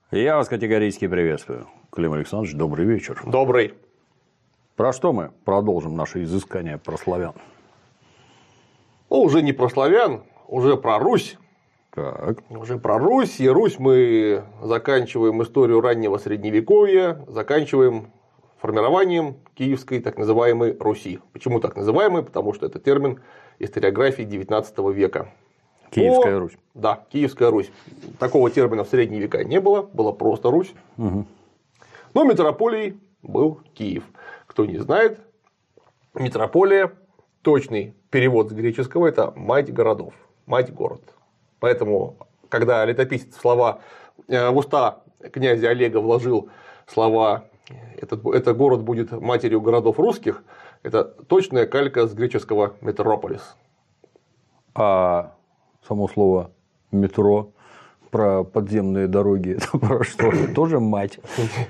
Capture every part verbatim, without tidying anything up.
Я вас категорически приветствую. Клим Александрович, добрый вечер. Добрый. Про что мы продолжим наше изыскание про славян? Ну, уже не про славян, уже про Русь. Так. Уже про Русь. И Русь мы заканчиваем историю раннего Средневековья, заканчиваем формированием киевской так называемой Руси. Почему так называемой? Потому что это термин историографии девятнадцатого века. Киевская О, Русь. Да, Киевская Русь. Такого термина в средние века не было, была просто Русь. Угу. Но метрополией был Киев. Кто не знает, метрополия, точный перевод с греческого, это мать городов, мать город. Поэтому, когда летописец слова в уста князя Олега вложил слова «этот, этот город будет матерью городов русских», это точная калька с греческого метрополис. А само слово метро про подземные дороги, это про что? Тоже мать.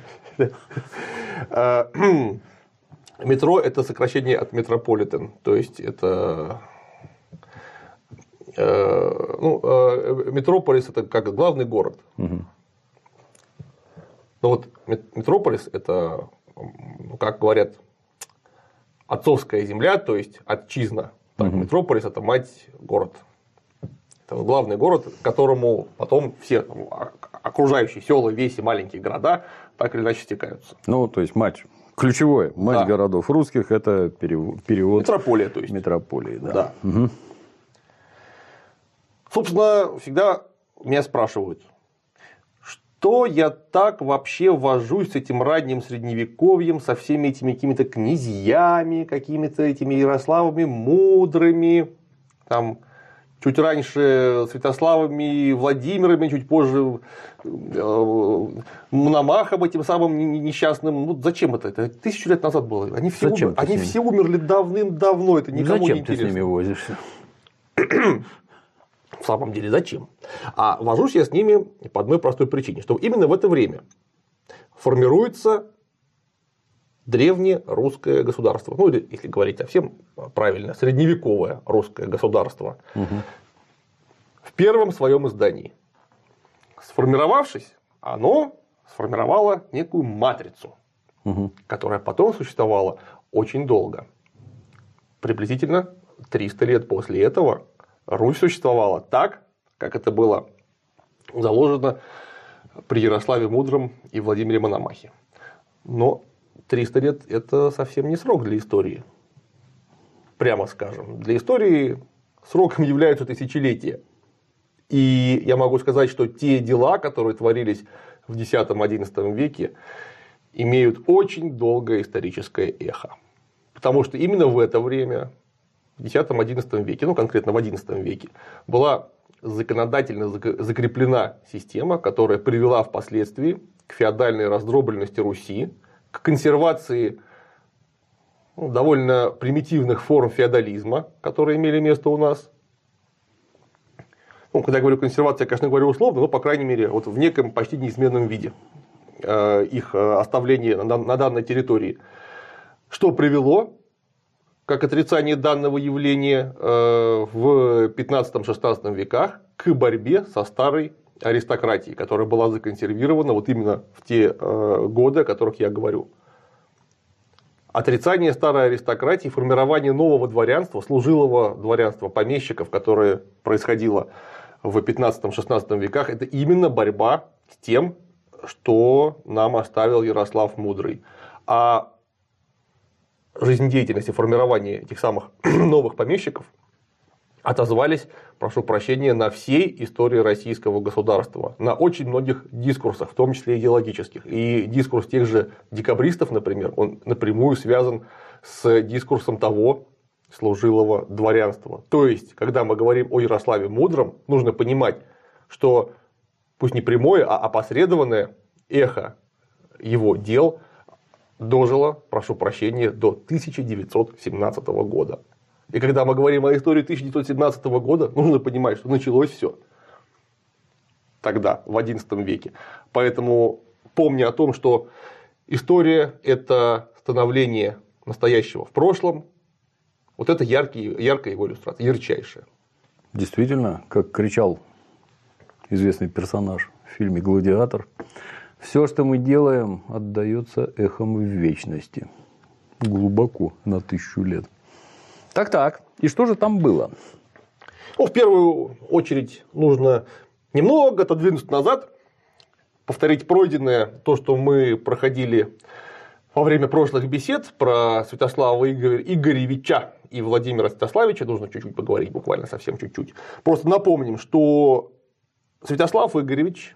Метро – это сокращение от метрополитен, то есть это ну, метрополис – это как главный город. Угу. Но вот метрополис – это, как говорят, отцовская земля, то есть отчизна. Так, угу. Метрополис – это мать город. Это главный город, к которому потом все окружающие села, веси, маленькие города так или иначе стекаются. Ну, то есть мать. Ключевое, мать да. городов русских – это перевод. Метрополия, то есть. Метрополии, да. да. Угу. Собственно, всегда меня спрашивают, что я так вообще вожусь с этим ранним средневековьем, со всеми этими какими-то князьями, какими-то этими Ярославами мудрыми, там, чуть раньше Святославами, Владимирами, чуть позже Мономахом этим самым несчастным. Ну, зачем это? Это тысячу лет назад было. Они все, умер... Они все умерли давным-давно. Это никому зачем не интересно. Зачем ты с ними возишься? В самом деле, зачем? А вожусь я с ними по одной простой причине, что именно в это время формируется древнее русское государство. Ну, или, если говорить совсем правильно, средневековое русское государство. Угу. В первом своем издании. Сформировавшись, оно сформировало некую матрицу, угу. которая потом существовала очень долго. Приблизительно триста лет после этого Русь существовала так, как это было заложено при Ярославе Мудром и Владимире Мономахе. Но триста лет – это совсем не срок для истории. Прямо скажем. Для истории сроком являются тысячелетия. И я могу сказать, что те дела, которые творились в десятом-одиннадцатом веке, имеют очень долгое историческое эхо. Потому что именно в это время, в десятом-одиннадцатом веке, ну конкретно в одиннадцатом веке, была законодательно закреплена система, которая привела впоследствии к феодальной раздробленности Руси, к консервации ну, довольно примитивных форм феодализма, которые имели место у нас. Ну, когда я говорю консервация, я, конечно, говорю условно, но, по крайней мере, вот в неком почти неизменном виде э, их оставления на, на данной территории. Что привело как отрицание данного явления э, в пятнадцатом-шестнадцатом веках к борьбе со старой аристократией, которая была законсервирована вот именно в те э, годы, о которых я говорю. Отрицание старой аристократии, формирование нового дворянства, служилого дворянства помещиков, которое происходило в пятнадцатом-шестнадцатом веках, это именно борьба с тем, что нам оставил Ярослав Мудрый. А жизнедеятельность и формирование этих самых новых помещиков отозвались, прошу прощения, на всей истории российского государства, на очень многих дискурсах, в том числе идеологических. И дискурс тех же декабристов, например, он напрямую связан с дискурсом того служилого дворянства. То есть, когда мы говорим о Ярославе Мудром, нужно понимать, что пусть не прямое, а опосредованное эхо его дел дожило, прошу прощения, до тысяча девятьсот семнадцатого года. И когда мы говорим о истории тысяча девятьсот семнадцатого года, нужно понимать, что началось все тогда, в одиннадцатом веке. Поэтому, помня о том, что история – это становление настоящего в прошлом, вот это яркий, яркая его иллюстрация, ярчайшая. Действительно, как кричал известный персонаж в фильме «Гладиатор». Все, что мы делаем, отдается эхом в вечности. Глубоко, на тысячу лет. Так-так. И что же там было? Ну, в первую очередь нужно немного отодвинуться назад, повторить пройденное, то, что мы проходили во время прошлых бесед про Святослава Игоревича и Владимира Святославича. Нужно чуть-чуть поговорить, буквально совсем чуть-чуть. Просто напомним, что Святослав Игоревич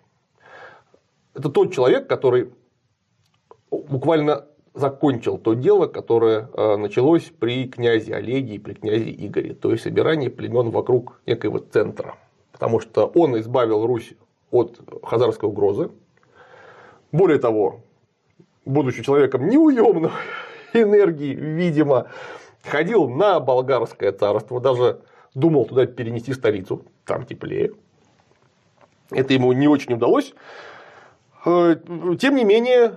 – это тот человек, который буквально закончил то дело, которое началось при князе Олеге и при князе Игоре, то есть собирание племен вокруг некоего центра. Потому что он избавил Русь от хазарской угрозы. Более того, будучи человеком неуемной энергии, видимо, ходил на болгарское царство, даже думал туда перенести столицу, там теплее. Это ему не очень удалось. Тем не менее,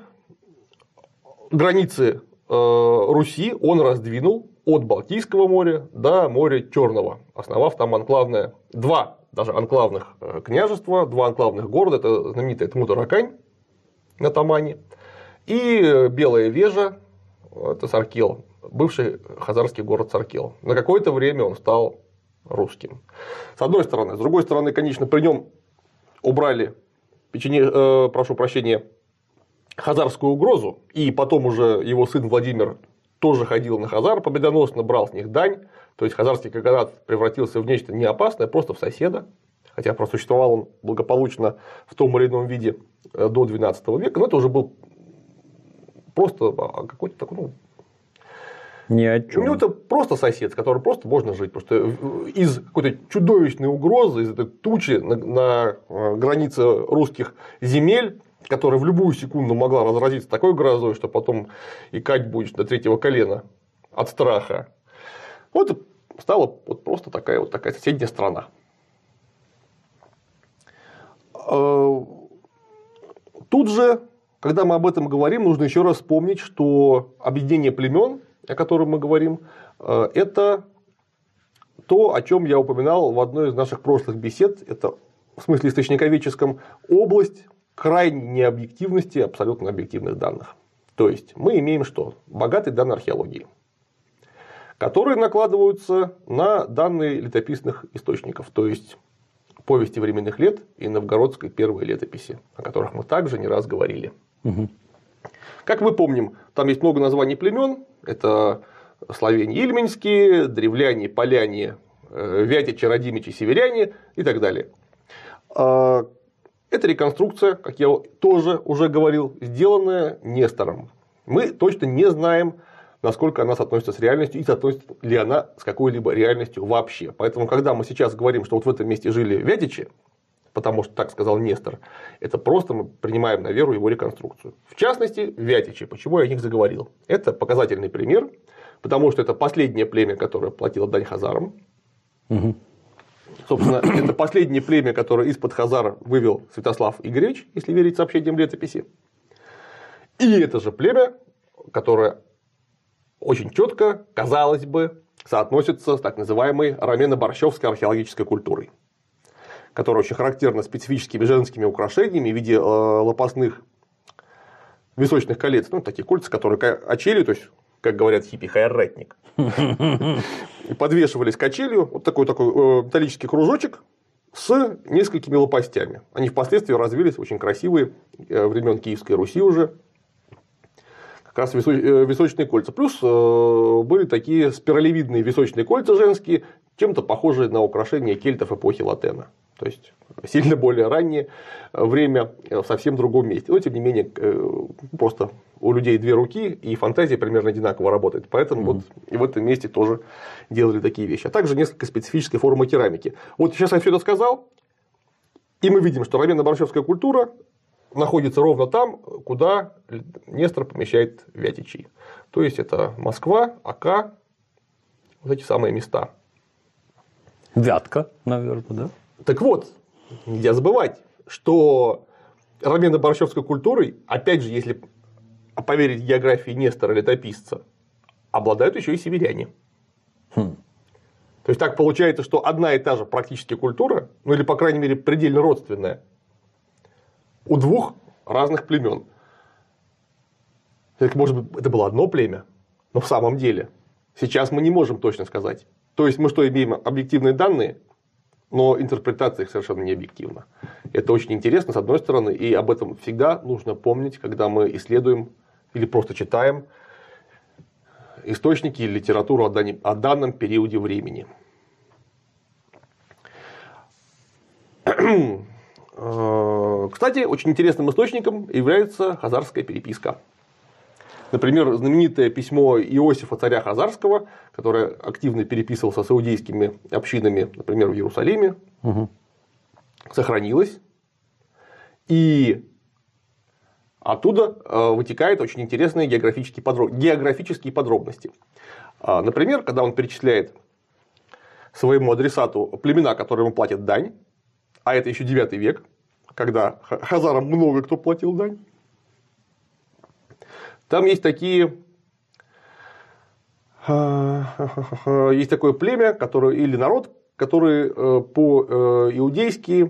границы Руси он раздвинул от Балтийского моря до моря Черного, основав там анклавное, два даже анклавных княжества, два анклавных города, это знаменитая Тмутаракань на Тамане и Белая Вежа, это Саркел, бывший хазарский город Саркел. На какое-то время он стал русским. С одной стороны. С другой стороны, конечно, при нем убрали, печени, э, прошу прощения, хазарскую угрозу, и потом уже его сын Владимир тоже ходил на хазар, победоносно брал с них дань, то есть хазарский каганат превратился в нечто неопасное, просто в соседа, хотя просуществовал он благополучно в том или ином виде до двенадцатого века, но это уже был просто какой-то такой, ну, ни о чем. Ну, это просто сосед, с которым просто можно жить. Просто из какой-то чудовищной угрозы, из этой тучи на, на границе русских земель, которая в любую секунду могла разразиться такой грозой, что потом икать будешь до третьего колена от страха. Вот стала вот просто такая вот такая соседняя страна. Тут же, когда мы об этом говорим, нужно еще раз вспомнить, что объединение племен, о котором мы говорим, это то, о чем я упоминал в одной из наших прошлых бесед. Это в смысле источниковедческом область крайней необъективности абсолютно объективных данных. То есть мы имеем что? Богатые данные археологии, которые накладываются на данные летописных источников, то есть повести временных лет и новгородской первой летописи, о которых мы также не раз говорили. Угу. Как мы помним, там есть много названий племен. Это славяне ильменские, древляне, поляне, вятичи, радимичи, северяне и так далее. Это реконструкция, как я тоже уже говорил, сделанная Нестором. Мы точно не знаем, насколько она соотносится с реальностью и соотносится ли она с какой-либо реальностью вообще. Поэтому, когда мы сейчас говорим, что вот в этом месте жили вятичи, потому что так сказал Нестор, это просто мы принимаем на веру его реконструкцию. В частности, вятичи. Почему я о них заговорил? Это показательный пример, потому что это последнее племя, которое платило дань хазарам. Угу. Собственно, это последнее племя, которое из-под хазар вывел Святослав Игоревич, если верить сообщениям летописи. И это же племя, которое очень четко, казалось бы, соотносится с так называемой ромено-борщевской археологической культурой, которая очень характерна специфическими женскими украшениями в виде лопастных височных колец, ну, такие кольца, которые качелью, то есть, как говорят хиппи, хайрретник, подвешивались качелью, вот такой, такой металлический кружочек с несколькими лопастями. Они впоследствии развились очень красивые, времен Киевской Руси уже, как раз височные кольца. Плюс были такие спиралевидные височные кольца женские, чем-то похожие на украшения кельтов эпохи Латена. То есть сильно более раннее время в совсем другом месте. Но тем не менее, просто у людей две руки, и фантазия примерно одинаково работает. Поэтому mm-hmm. вот и в этом месте тоже делали такие вещи. А также несколько специфической формы керамики. Вот сейчас я все это сказал, и мы видим, что ромено-борщевская культура находится ровно там, куда Нестор помещает вятичей. То есть это Москва, Ока, вот эти самые места. Вятка, наверное, да? Так вот, нельзя забывать, что ромено-борщевской культурой, опять же, если поверить географии Нестора, летописца, обладают еще и северяне. Хм. То есть так получается, что одна и та же практически культура, ну или, по крайней мере, предельно родственная, у двух разных племен. Может быть, это было одно племя, но в самом деле сейчас мы не можем точно сказать. То есть мы что, имеем объективные данные, но интерпретация их совершенно не объективна. Это очень интересно, с одной стороны, и об этом всегда нужно помнить, когда мы исследуем или просто читаем источники или литературу о данном периоде времени. Кстати, очень интересным источником является хазарская переписка. Например, знаменитое письмо Иосифа, царя Хазарского, которое активно переписывался с иудейскими общинами, например, в Иерусалиме, угу. сохранилось. И оттуда вытекают очень интересные географические, подроб... географические подробности. Например, когда он перечисляет своему адресату племена, которым ему платят дань, а это еще девятый век, когда хазарам много кто платил дань, там есть такие, есть такое племя, которое, или народ, который по-иудейски,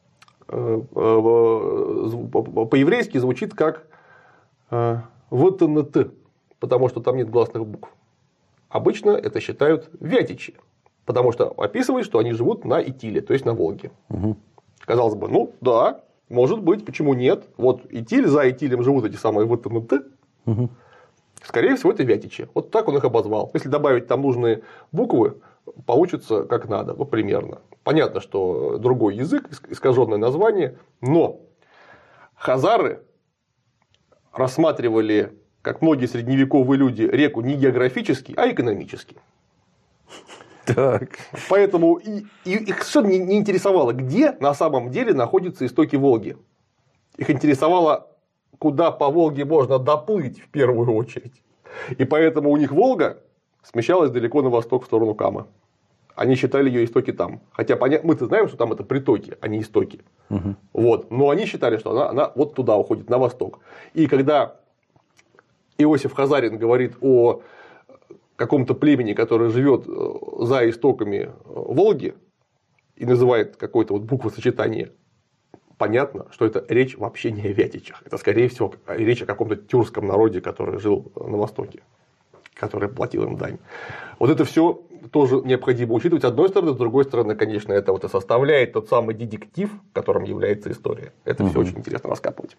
по-еврейски звучит как ВТНТ, потому что там нет гласных букв. Обычно это считают вятичи, потому что описывает, что они живут на Итиле, то есть на Волге. Угу. Казалось бы, ну да, может быть, почему нет? Вот Итиль, за Итилем живут эти самые ВТНТ. Угу. Скорее всего, это вятичи. Вот так он их обозвал. Если добавить там нужные буквы, получится как надо, ну, примерно. Понятно, что другой язык, искаженное название, но хазары рассматривали, как многие средневековые люди, реку не географически, а экономически. Так. Поэтому и, и, их совершенно не, не интересовало, где на самом деле находятся истоки Волги. Их интересовало, куда по Волге можно доплыть в первую очередь. И поэтому у них Волга смещалась далеко на восток в сторону Кама. Они считали ее истоки там. Хотя мы-то знаем, что там это притоки, а не истоки. Угу. Вот. Но они считали, что она, она вот туда уходит, на восток. И когда Иосиф Хазарин говорит о каком-то племени, которое живет за истоками Волги, и называет какое-то вот буквосочетание, понятно, что это речь вообще не о вятичах. Это, скорее всего, речь о каком-то тюркском народе, который жил на Востоке, который платил им дань. Вот это все тоже необходимо учитывать, с одной стороны, с другой стороны, конечно, это вот и составляет тот самый детектив, которым является история. Это угу. все очень интересно раскапывать.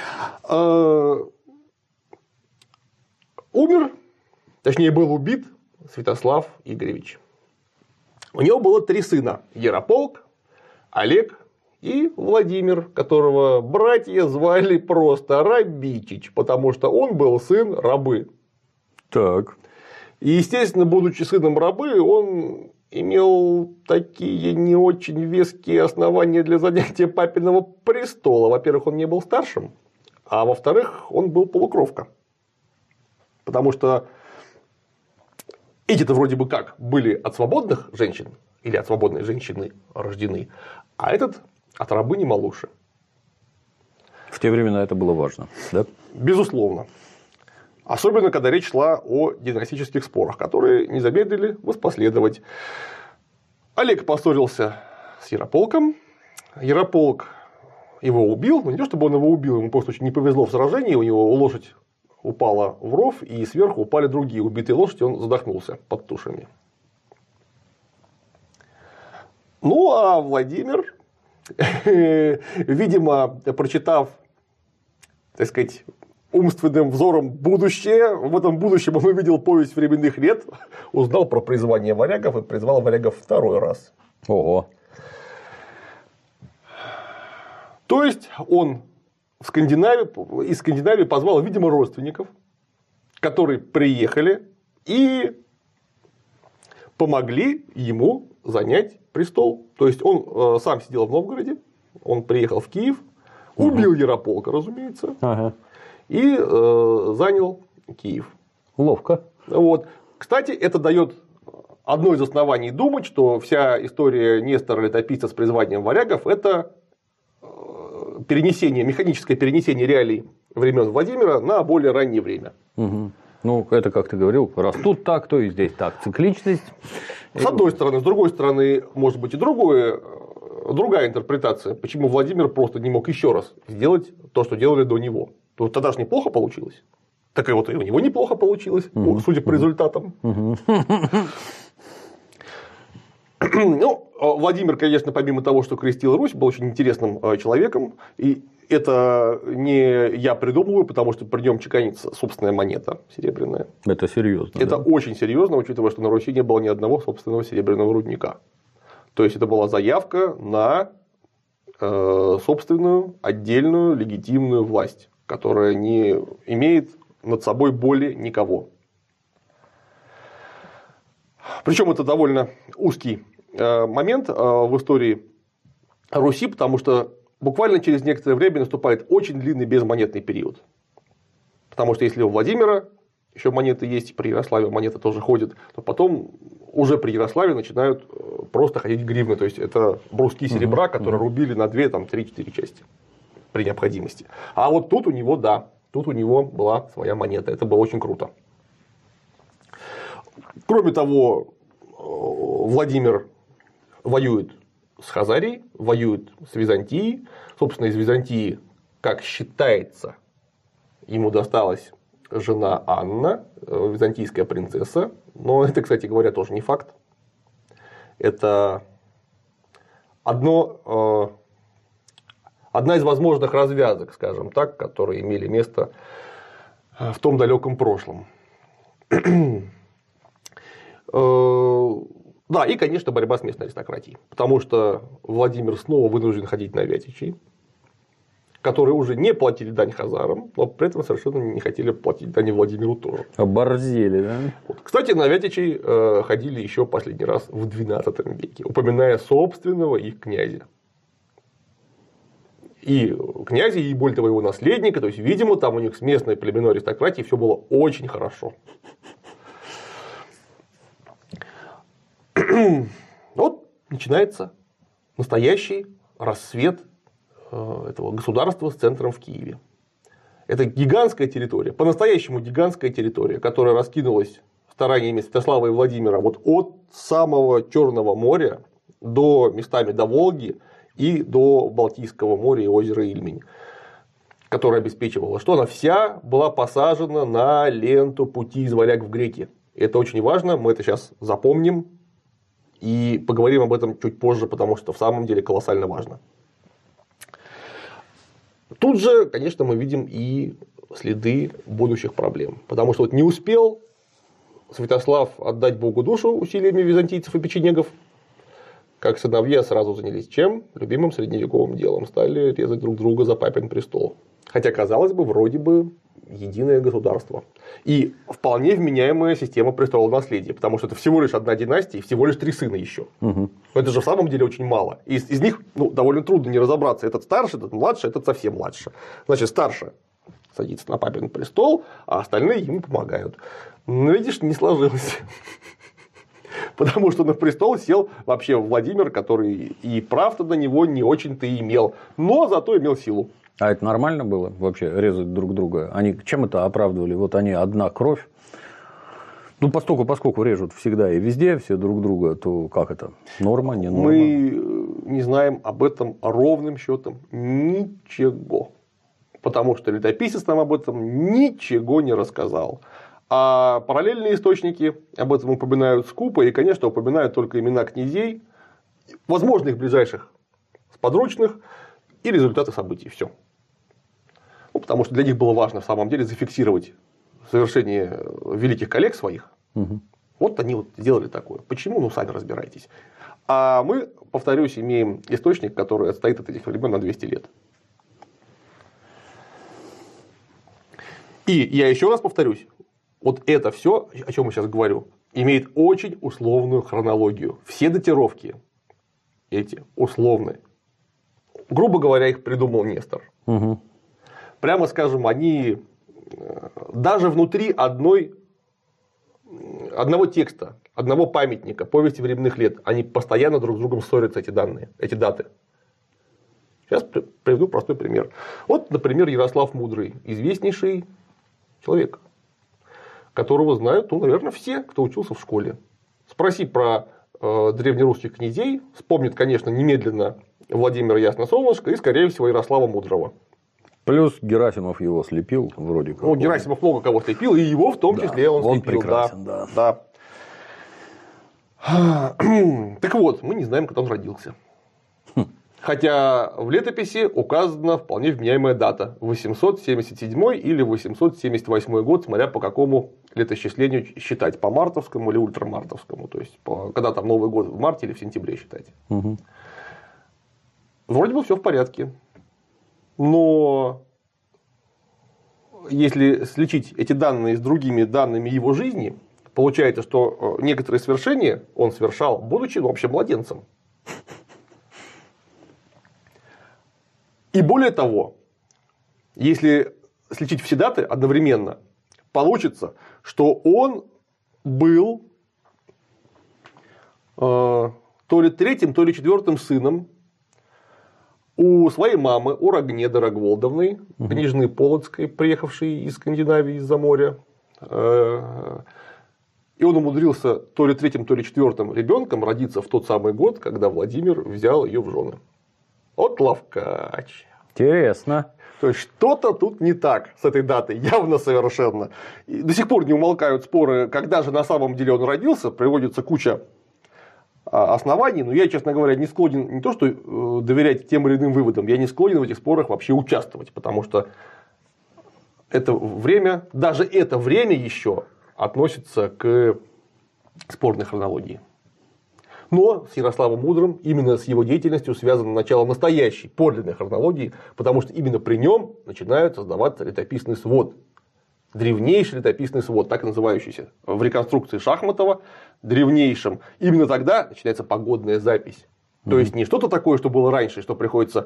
Умер, точнее, был убит Святослав Игоревич. У него было три сына: Ярополк, Олег и Владимир, которого братья звали просто Рабичич, потому что он был сын рабы. Так. И, естественно, будучи сыном рабы, он имел такие не очень веские основания для занятия папиного престола. Во-первых, он не был старшим, а во-вторых, он был полукровка. Потому что эти-то вроде бы как были от свободных женщин или от свободной женщины рождены, а этот от рабыни Малуши. В те времена это было важно, да? Безусловно. Особенно, когда речь шла о династических спорах, которые не замедлили воспоследовать. Олег поссорился с Ярополком. Ярополк его убил, но не то чтобы он его убил, ему просто очень не повезло в сражении, у него лошадь упала в ров, и сверху упали другие убитые лошади, он задохнулся под тушами. Ну, а Владимир, видимо, прочитав, так сказать, умственным взором будущее, в этом будущем он увидел повесть временных лет, узнал про призвание варягов и призвал варягов второй раз. Ого. То есть он в Скандинавии, из Скандинавии позвал, видимо, родственников, которые приехали и помогли ему занять престол. То есть он э, сам сидел в Новгороде, он приехал в Киев, убил угу. Ярополка, разумеется, ага. и э, занял Киев. Ловко. Вот. Кстати, это дает одно из оснований думать, что вся история Нестора Летописца с призванием варягов – это перенесение, механическое перенесение реалий времен Владимира на более раннее время. Угу. Ну, это, как ты говорил, раз тут так, то и здесь так. Цикличность. С одной стороны. С другой стороны, может быть и другое другая интерпретация, почему Владимир просто не мог еще раз сделать то, что делали до него. То тогда же неплохо получилось. Так и вот и у него неплохо получилось, угу. судя по результатам. Угу. Ну, Владимир, конечно, помимо того, что крестил Русь, был очень интересным человеком. И это не я придумываю, потому что при нем чеканится собственная монета серебряная. Это серьезно. Это да? очень серьезно, учитывая, что на Руси не было ни одного собственного серебряного рудника. То есть это была заявка на э, собственную, отдельную, легитимную власть, которая не имеет над собой более никого. Причем это довольно узкий э, момент э, в истории Руси, потому что буквально через некоторое время наступает очень длинный безмонетный период. Потому что если у Владимира еще монеты есть, при Ярославе монеты тоже ходят, то потом уже при Ярославе начинают просто ходить гривны. То есть это бруски серебра, угу, которые угу. рубили на две, три-четыре части при необходимости. А вот тут у него, да, тут у него была своя монета. Это было очень круто. Кроме того, Владимир воюет с Хазарией, воюет с Византией. Собственно, из Византии, как считается, ему досталась жена Анна, византийская принцесса. Но это, кстати говоря, тоже не факт. Это одно, одна из возможных развязок, скажем так, которые имели место в том далеком прошлом. Да, и, конечно, борьба с местной аристократией. Потому что Владимир снова вынужден ходить на вятичей, которые уже не платили дань хазарам, но при этом совершенно не хотели платить дань Владимиру тоже. Оборзели, да? Вот. Кстати, на вятичей ходили еще последний раз в двенадцатом веке, упоминая собственного их князя. И князя, и более того, его наследника. То есть, видимо, там у них с местной племенной аристократией все было очень хорошо. Вот начинается настоящий рассвет этого государства с центром в Киеве. Это гигантская территория, по-настоящему гигантская территория, которая раскинулась стараниями Святослава и Владимира вот от самого Черного моря до местами до Волги и до Балтийского моря и озера Ильмень, которая обеспечивала, что она вся была посажена на ленту пути из Варяг в греки. Это очень важно, мы это сейчас запомним и поговорим об этом чуть позже, потому что в самом деле колоссально важно. Тут же, конечно, мы видим и следы будущих проблем. Потому что вот не успел Святослав отдать Богу душу усилиями византийцев и печенегов, как сыновья сразу занялись чем? Любимым средневековым делом. Стали резать друг друга за папин престол. Хотя, казалось бы, вроде бы единое государство. И вполне вменяемая система престолонаследия. Потому что это всего лишь одна династия и всего лишь три сына еще. Угу. Но это же в самом деле очень мало. Из, из них ну, довольно трудно не разобраться. Этот старше, этот младше, этот совсем младше. Значит, старше садится на папин престол, а остальные ему помогают. Но видишь, не сложилось. Потому что на престол сел вообще Владимир, который и прав-то на него не очень-то и имел. Но зато имел силу. А это нормально было вообще резать друг друга? Они чем это оправдывали? Вот они одна кровь. Ну, поскольку, поскольку режут всегда и везде все друг друга, то как это? Норма, не норма? Мы не знаем об этом ровным счетом ничего. Потому что летописец нам об этом ничего не рассказал. А параллельные источники об этом упоминают скупо и, конечно, упоминают только имена князей, возможных ближайших подручных и результаты событий. Все. Ну, потому что для них было важно в самом деле зафиксировать совершение великих коллег своих. Угу. Вот они вот сделали такое. Почему? Ну, сами разбирайтесь. А мы, повторюсь, имеем источник, который отстоит от этих времен на двести лет. И я еще раз повторюсь, вот это все, о чем я сейчас говорю, имеет очень условную хронологию. Все датировки эти условные. Грубо говоря, их придумал Нестор. Угу. Прямо скажем, они даже внутри одной, одного текста, одного памятника, повести временных лет, они постоянно друг с другом ссорятся, эти данные, эти даты. Сейчас приведу простой пример. Вот, например, Ярослав Мудрый, известнейший человек, которого знают, ну, наверное, все, кто учился в школе. Спроси про э, древнерусских князей, вспомнит, конечно, немедленно Владимира Ясносолнышко и, скорее всего, Ярослава Мудрого. Плюс Герасимов его слепил вроде как. Ну, Герасимов много кого слепил, и его в том да, числе он, он слепил. прекрасен, да. Да. Да. Так вот, мы не знаем, когда он родился. Хм. Хотя в летописи указана вполне вменяемая дата – восемьсот семьдесят седьмой или восемьсот семьдесят восьмой год, смотря по какому летоисчислению считать, по мартовскому или ультрамартовскому, то есть по, когда там Новый год, в марте или в сентябре считать. Угу. Вроде бы все в порядке, но если сличить эти данные с другими данными его жизни, получается, что некоторые свершения он совершал, будучи ну, вообще младенцем. И более того, если сличить все даты одновременно, получится, что он был э, то ли третьим, то ли четвертым сыном у своей мамы, у Рогнеды Рогволдовны, угу. княжны Полоцкой, приехавшей из Скандинавии из-за моря. И он умудрился то ли третьим, то ли четвертым ребенком родиться в тот самый год, когда Владимир взял ее в жены. Вот ловкач. Интересно. То есть что-то тут не так с этой датой, явно совершенно. И до сих пор не умолкают споры, когда же на самом деле он родился, приводится куча оснований, но я, честно говоря, не склонен не то, что доверять тем или иным выводам, я не склонен в этих спорах вообще участвовать, потому что это время, даже это время еще относится к спорной хронологии. Но с Ярославом Мудрым, именно с его деятельностью связано начало настоящей, подлинной хронологии, потому что именно при нем начинают создаваться летописный свод. Древнейший летописный свод, так и называющийся в реконструкции Шахматова древнейшим. Именно тогда начинается погодная запись. Mm-hmm. То есть не что-то такое, что было раньше, что приходится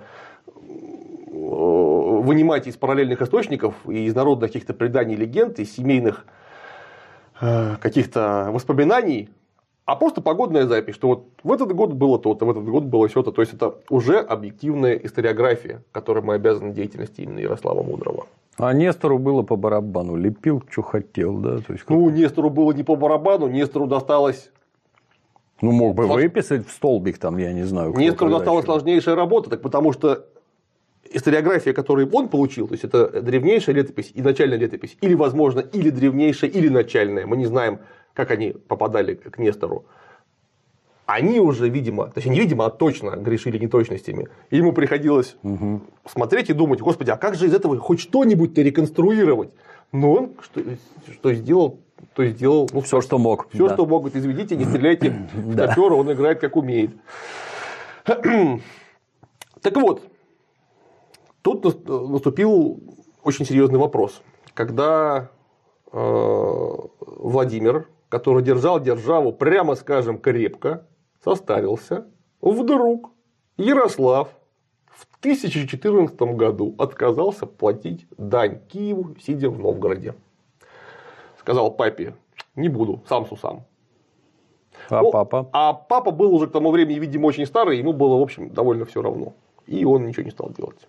вынимать из параллельных источников, из народных каких-то преданий, легенд, из семейных каких-то воспоминаний, а просто погодная запись, что вот в этот год было то-то, в этот год было сё-то. То есть это уже объективная историография, которой мы обязаны деятельности именно Ярослава Мудрого. А Нестору было по барабану, лепил, что хотел, да? То есть, ну, Нестору было не по барабану, Нестору досталось. Ну, мог бы Слож... выписать в столбик, там, я не знаю. Нестору досталась еще сложнейшая работа, так потому что историография, которую он получил, то есть это древнейшая летопись и начальная летопись, или, возможно, или древнейшая, или начальная, мы не знаем, как они попадали к Нестору. Они уже, видимо, точнее, не видимо, а точно грешили неточностями. И ему приходилось угу. смотреть и думать: господи, а как же из этого хоть что-нибудь-то реконструировать? Но он что, что сделал, то сделал. Ну, все, что мог. Все, да. что мог. Изведите, не стреляйте в сапера, он играет как умеет. Так вот, тут наступил очень серьезный вопрос. Когда Владимир, который держал державу, прямо скажем, крепко, состарился, вдруг Ярослав в тысяча четырнадцатом году отказался платить дань Киеву, сидя в Новгороде. Сказал папе: не буду, сам сусам. А ну, папа? А папа был уже к тому времени, видимо, очень старый, ему было, в общем, довольно все равно. И он ничего не стал делать.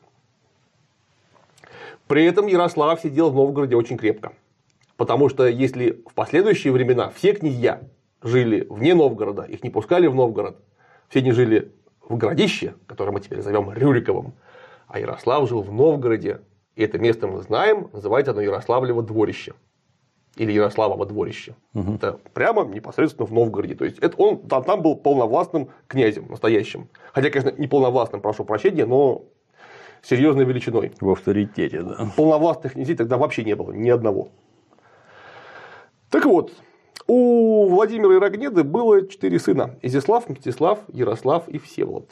При этом Ярослав сидел в Новгороде очень крепко. Потому что если в последующие времена все князья жили вне Новгорода, их не пускали в Новгород, все они жили в городище, которое мы теперь зовем Рюриковым, а Ярослав жил в Новгороде, и это место мы знаем, называется оно Ярославлево дворище. Или Ярославово дворище. Угу. Это прямо непосредственно в Новгороде. То есть это он там, там был полновластным князем, настоящим. Хотя, конечно, не полновластным, прошу прощения, но серьезной величиной. В авторитете, да. Полновластных князей тогда вообще не было, ни одного. Так вот, у Владимира и Рогнеды было четыре сына: Изяслав, Мстислав, Ярослав и Всеволод.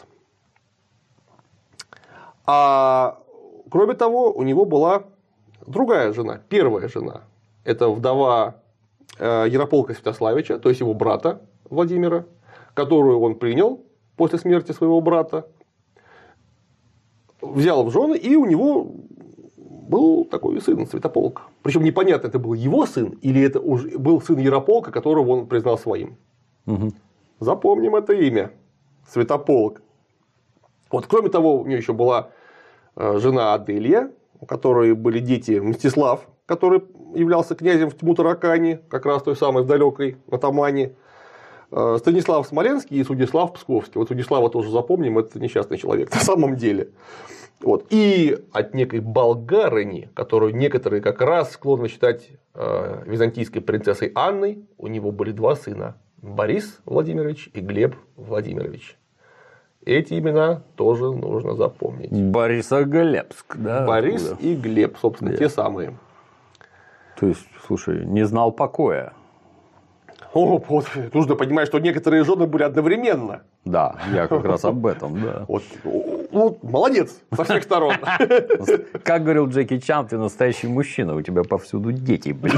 А кроме того, у него была другая жена, первая жена. Это вдова Ярополка Святославича, то есть его брата Владимира, которую он принял после смерти своего брата, взял в жены, и у него был такой сын, Святополк. Причем непонятно, это был его сын или это уже был сын Ярополка, которого он признал своим. Угу. Запомним это имя. Святополк. Вот, кроме того, у нее еще была жена Аделия, у которой были дети: Мстислав, который являлся князем в Тьму-Таракани, как раз той самой в далекой Атамане, Станислав Смоленский и Судислав Псковский. Вот Судислава тоже запомним, это несчастный человек на самом деле. Вот. И от некой болгарыни, которую некоторые как раз склонны считать э, византийской принцессой Анной, у него были два сына – Борис Владимирович и Глеб Владимирович. Эти имена тоже нужно запомнить. Борисоглебск, да? Борис откуда? и Глеб, собственно, Глеб. Те самые. То есть, слушай, не знал покоя. О, вот, нужно понимать, что некоторые жены были одновременно. Да, я как раз об этом, да. Вот, вот молодец со всех сторон. Как говорил Джеки Чан, ты настоящий мужчина, у тебя повсюду дети были.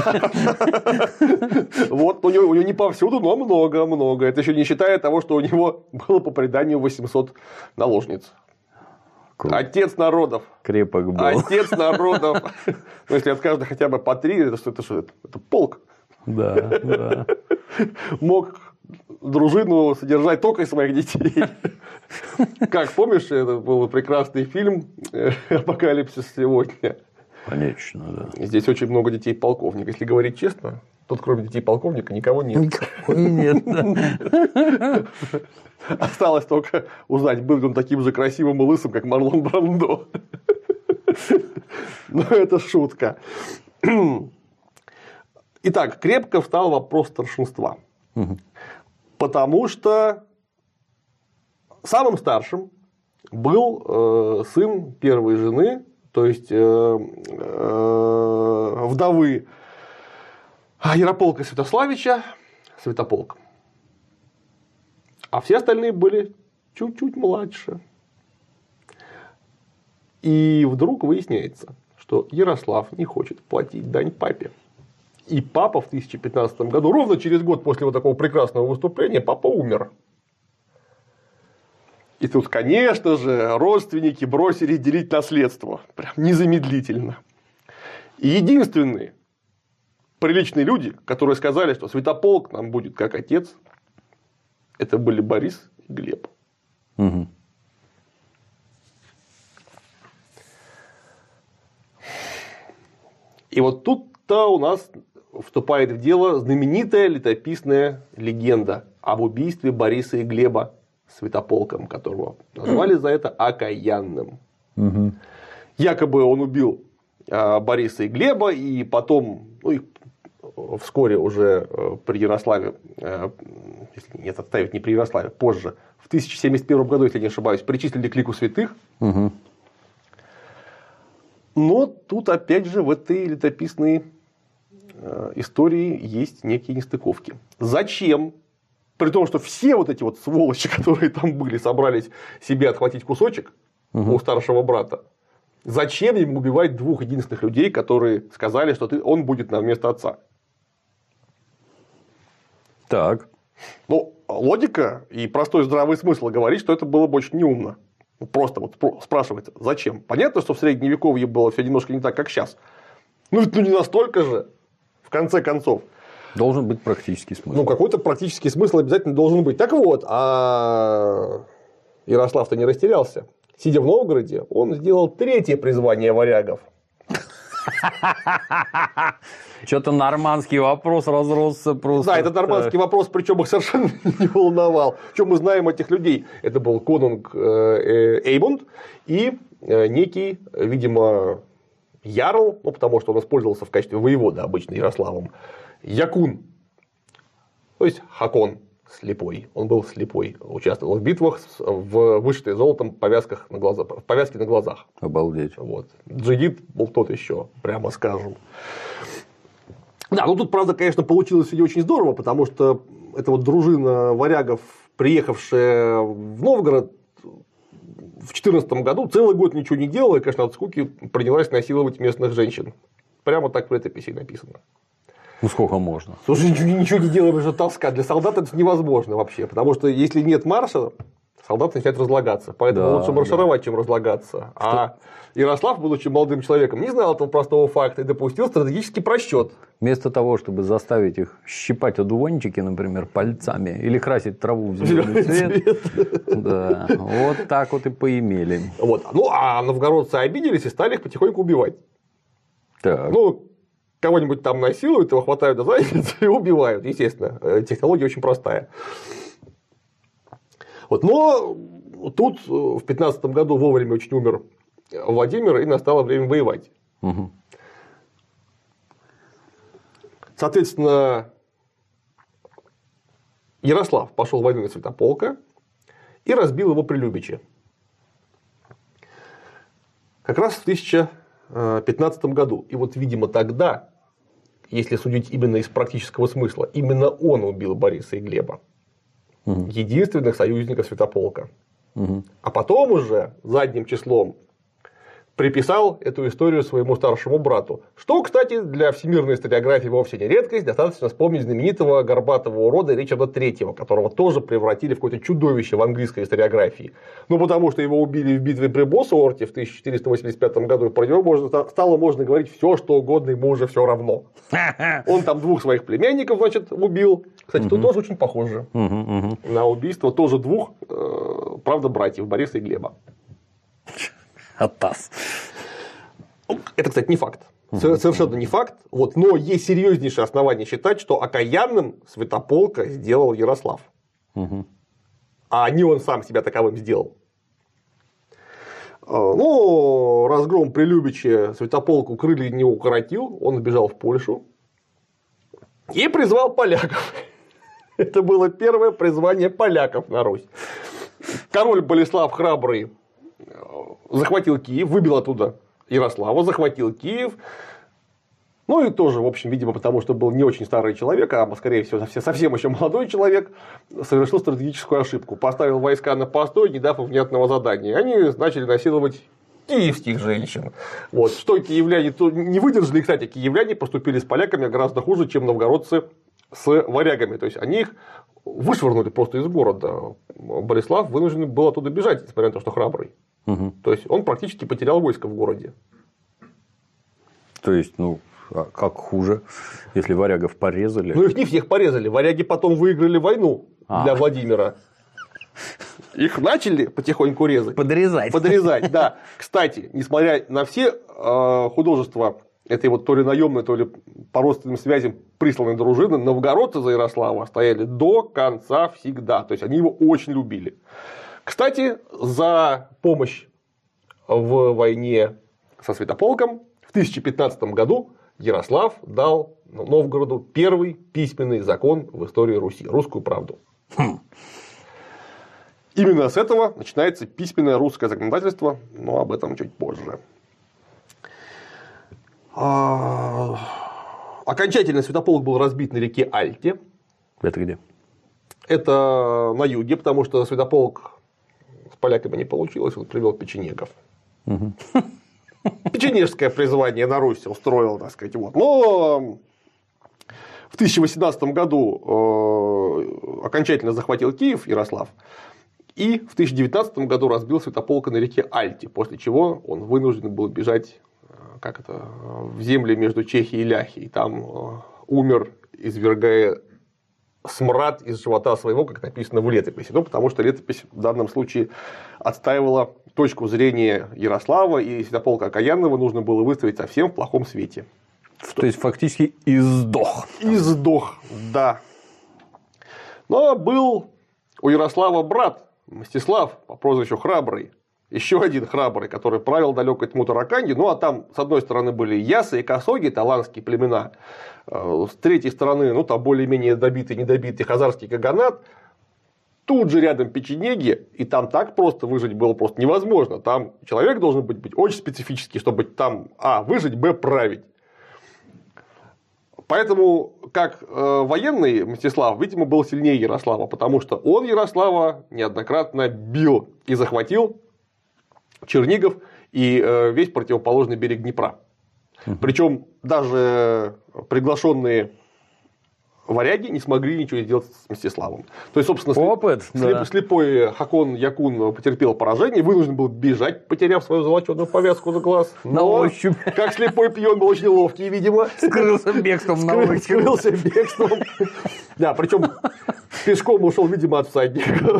Вот, у него, у него не повсюду, но много-много. Это еще не считая того, что у него было по преданию восемьсот наложниц. Круто. Отец народов. Крепок был. Отец народов. Ну, если от каждого хотя бы по три, это что? Это, что? Это полк. Да, да. Мог дружину содержать только из своих детей. Как помнишь, это был прекрасный фильм «Апокалипсис сегодня». Конечно, да. Здесь очень много детей полковника. Если говорить честно, тут кроме детей полковника никого нет. Никого нет, да. Осталось только узнать, был ли он таким же красивым и лысым, как Марлон Брандо. Но это шутка. Итак, крепко встал вопрос старшинства. Угу. Потому что самым старшим был э, сын первой жены, то есть э, э, вдовы Ярополка Святославича, Святополк. А все остальные были чуть-чуть младше. И вдруг выясняется, что Ярослав не хочет платить дань папе. И папа в тысяча пятнадцатом году, ровно через год после вот такого прекрасного выступления, папа умер. И тут, конечно же, родственники бросились делить наследство. Прям незамедлительно. И единственные приличные люди, которые сказали, что Святополк нам будет как отец, это были Борис и Глеб. Угу. И вот тут-то у нас вступает в дело знаменитая летописная легенда об убийстве Бориса и Глеба Святополком, которого назвали за это окаянным. Угу. Якобы он убил Бориса и Глеба, и потом, ну, их вскоре уже при Ярославе, если нет, отставить не при Ярославе, позже, в тысяча семьдесят первом году, если не ошибаюсь, причислили к лику святых. Угу. Но тут, опять же, в этой летописной истории есть некие нестыковки. Зачем? При том, что все вот эти вот сволочи, которые там были, собрались себе отхватить кусочек угу. у старшего брата. Зачем им убивать двух единственных людей, которые сказали, что ты, он будет на место отца? Так. Ну, логика и простой здравый смысл говорит, что это было бы очень неумно. Просто вот спрашивается, зачем? Понятно, что в средневековье было все немножко не так, как сейчас. Ну, ведь ну, не настолько же, в конце концов. Должен быть практический смысл. Ну, какой-то практический смысл обязательно должен быть. Так вот, а Ярослав-то не растерялся. Сидя в Новгороде, он сделал третье призвание варягов. Что-то нормандский вопрос разросся просто. Да, это нормандский вопрос, причем их совершенно не волновал. Что мы знаем этих людей? Это был конунг Эймунд и некий, видимо, ярл, ну, потому что он использовался в качестве воевода обычно Ярославом, Якун, то есть Хакон слепой. Он был слепой, участвовал в битвах в вышитой золотом повязках на глазах, в повязке на глазах. Обалдеть. Вот. Джигит был тот еще, прямо скажем. Да, ну тут, правда, конечно, получилось не очень здорово, потому что эта вот дружина варягов, приехавшая в Новгород в четырнадцатом году, целый год ничего не делала и, конечно, от скуки принялась насиловать местных женщин. Прямо так в летописи написано. Ну, сколько можно? Слушай, ничего, ничего не делаем, это тоска. Для солдат это невозможно вообще. Потому что если нет марша, солдаты начинают разлагаться. Поэтому да, лучше маршировать, да. чем разлагаться. Что? А Ярослав, будучи молодым человеком, не знал этого простого факта и допустил стратегический просчет. Вместо того, чтобы заставить их щипать одуванчики, например, пальцами, или красить траву в зеленый цвет, да, вот так вот и поимели. Вот. Ну, а новгородцы обиделись и стали их потихоньку убивать. Так. Ну, кого-нибудь там насилуют, его хватают за задницу и убивают. Естественно, технология очень простая. Вот. Но тут в пятнадцатом году вовремя очень умер Владимир, и настало время воевать. Угу. Соответственно, Ярослав пошел в войну на Святополка и разбил его при Любиче. Как раз в тысяча пятнадцатом году. И вот, видимо, тогда, если судить именно из практического смысла, именно он убил Бориса и Глеба. Угу. Единственных союзников Святополка. Угу. А потом уже задним числом приписал эту историю своему старшему брату. Что, кстати, для всемирной историографии вовсе не редкость. Достаточно вспомнить знаменитого горбатого урода Ричарда Третьего, которого тоже превратили в какое-то чудовище в английской историографии. Ну, потому что его убили в битве при Боссуорте в тысяча четыреста восемьдесят пятом году, и про него можно, стало можно говорить все, что угодно, ему уже все равно. Он там двух своих племянников, значит, убил. Кстати, тут тоже очень похоже на убийство тоже двух, правда, братьев, Бориса и Глеба. Атас. Это, кстати, не факт. Совершенно не факт. Вот, но есть серьезнейшее основание считать, что окаянным Святополка сделал Ярослав. Угу. А не он сам себя таковым сделал. Ну, разгром при Любиче Святополку крылья не укоротил. Он сбежал в Польшу. И призвал поляков. Это было первое призвание поляков на Русь. Король Болеслав Храбрый захватил Киев, выбил оттуда Ярослава, захватил Киев. Ну и тоже, в общем, видимо, потому что был не очень старый человек, а скорее всего совсем еще молодой человек, совершил стратегическую ошибку. Поставил войска на постой, не дав им внятного задания. Они начали насиловать киевских женщин. Вот. Что киевляне не выдержали, кстати, киевляне поступили с поляками гораздо хуже, чем новгородцы с варягами. То есть они их вышвырнули просто из города. Болеслав вынужден был оттуда бежать, несмотря на то, что храбрый. Угу. То есть он практически потерял войско в городе. То есть, ну, а как хуже, если варягов порезали? Ну, их не всех порезали. Варяги потом выиграли войну а. для Владимира. Их начали потихоньку резать. Подрезать. Подрезать, да. Кстати, несмотря на все художества этой вот то ли наемной, то ли по родственным связям присланной дружины, новгородцы за Ярослава стояли до конца всегда. То есть они его очень любили. Кстати, за помощь в войне со Святополком в тысяча пятнадцатом году Ярослав дал Новгороду первый письменный закон в истории Руси – русскую правду. Хм. Именно с этого начинается письменное русское законодательство, но об этом чуть позже. Окончательно Святополк был разбит на реке Альте. Это где? Это на юге, потому что Святополк с поляками не получилось, он привел печенегов. Угу. Печенежское призвание на Русь устроил, так сказать. Вот. Но в тысяча восемнадцатом году окончательно захватил Киев Ярослав. И в тысяча девятнадцатом году разбил Святополка на реке Альте, после чего он вынужден был бежать как это, в земли между Чехией и Ляхией. Там умер, извергая смрад из живота своего, как написано в летописи. Ну, потому что летопись в данном случае отстаивала точку зрения Ярослава, и Святополка Окаянного нужно было выставить совсем в плохом свете. То есть, фактически издох. Издох, да. Но был у Ярослава брат Мстислав по прозвищу Храбрый. Еще один храбрый, который правил далекой тьму Тараканьи. Ну, а там, с одной стороны, были ясы и косоги, таланские племена. С третьей стороны, ну, там более-менее добитый, недобитый хазарский каганат. Тут же рядом печенеги, и там так просто выжить было просто невозможно. Там человек должен быть, быть очень специфический, чтобы там, а, выжить, б, править. Поэтому, как э, военный Мстислав, видимо, был сильнее Ярослава, потому что он Ярослава неоднократно бил и захватил Чернигов и э, весь противоположный берег Днепра. Uh-huh. Причем даже приглашенные варяги не смогли ничего сделать с Мстиславом. То есть, собственно, Опыт, слеп, да. слепой Хакон Якун потерпел поражение, вынужден был бежать, потеряв свою золоченую повязку за глаз. Но, на ощупь. Как слепой пион был очень ловкий, видимо. Скрылся бегством на ощупь. Скрылся бегством. Да, причем пешком ушел, видимо, от всадника.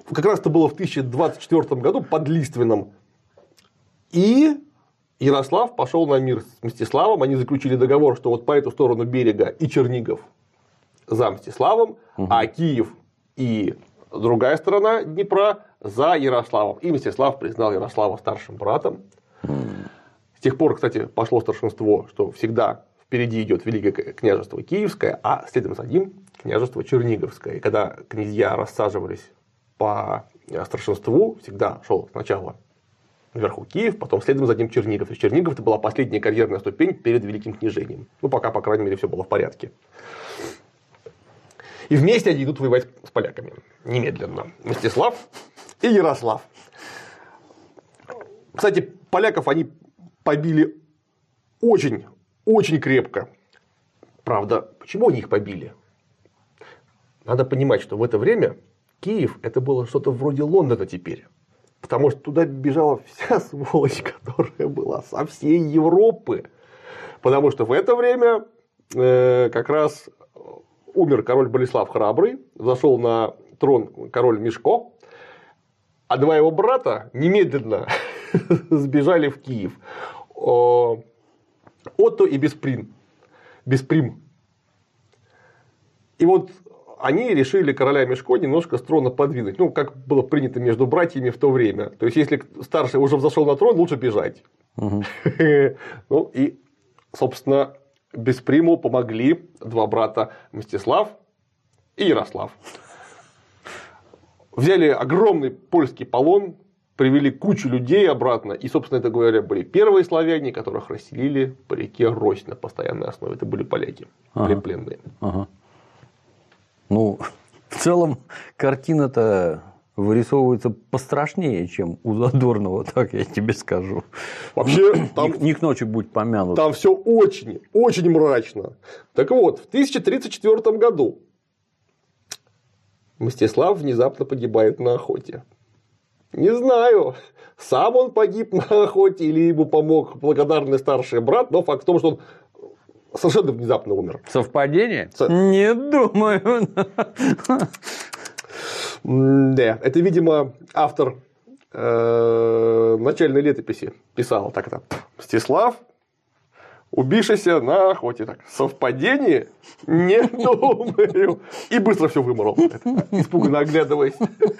как раз это было в тысяча двадцать четвёртом году под Лиственным. И Ярослав пошел на мир с Мстиславом. Они заключили договор, что вот по эту сторону берега и Чернигов за Мстиславом, угу. а Киев и другая сторона Днепра за Ярославом. И Мстислав признал Ярослава старшим братом. С тех пор, кстати, пошло старшинство, что всегда впереди идет Великое княжество Киевское, а следом за ним княжество Черниговское. И когда князья рассаживались по старшинству, всегда шел сначала вверху Киев, потом следом за ним Чернигов. То есть Чернигов это была последняя карьерная ступень перед Великим княжением. Ну, пока, по крайней мере, все было в порядке. И вместе они идут воевать с поляками. Немедленно. Мстислав и Ярослав. Кстати, поляков они побили очень, очень крепко. Правда, почему они их побили? Надо понимать, что в это время Киев это было что-то вроде Лондона теперь. Потому что туда бежала вся сволочь, которая была со всей Европы. Потому что в это время э, как раз умер король Болеслав Храбрый, зашел на трон король Мишко, а два его брата немедленно сбежали в Киев. Отто и Бесприм. Бесприм. И вот они решили короля Мишко немножко с трона подвинуть. Ну, как было принято между братьями в то время. То есть, если старший уже взошел на трон, лучше бежать. Угу. Ну, и, собственно, Бесприму помогли два брата Мстислав и Ярослав. Взяли огромный польский полон, привели кучу людей обратно. И, собственно, это, говоря, были первые славяне, которых расселили по реке Рось на постоянной основе. Это были поляки, ага. пленные. Ага. Ну, в целом, картина-то вырисовывается пострашнее, чем у Задорнова, так я тебе скажу. Вообще, там, не, не к ночи будь помянут. Там все очень, очень мрачно. Так вот, в тысяча тридцать четвёртом году Мстислав внезапно погибает на охоте. Не знаю, сам он погиб на охоте или ему помог благодарный старший брат, но факт в том, что он совершенно внезапно умер. Совпадение? Со... Не думаю. Да, это, видимо, автор э, начальной летописи писал так это. Мстислав, убившийся на охоте. Так, совпадение? Не думаю. И быстро все выморал, испуганно оглядываясь.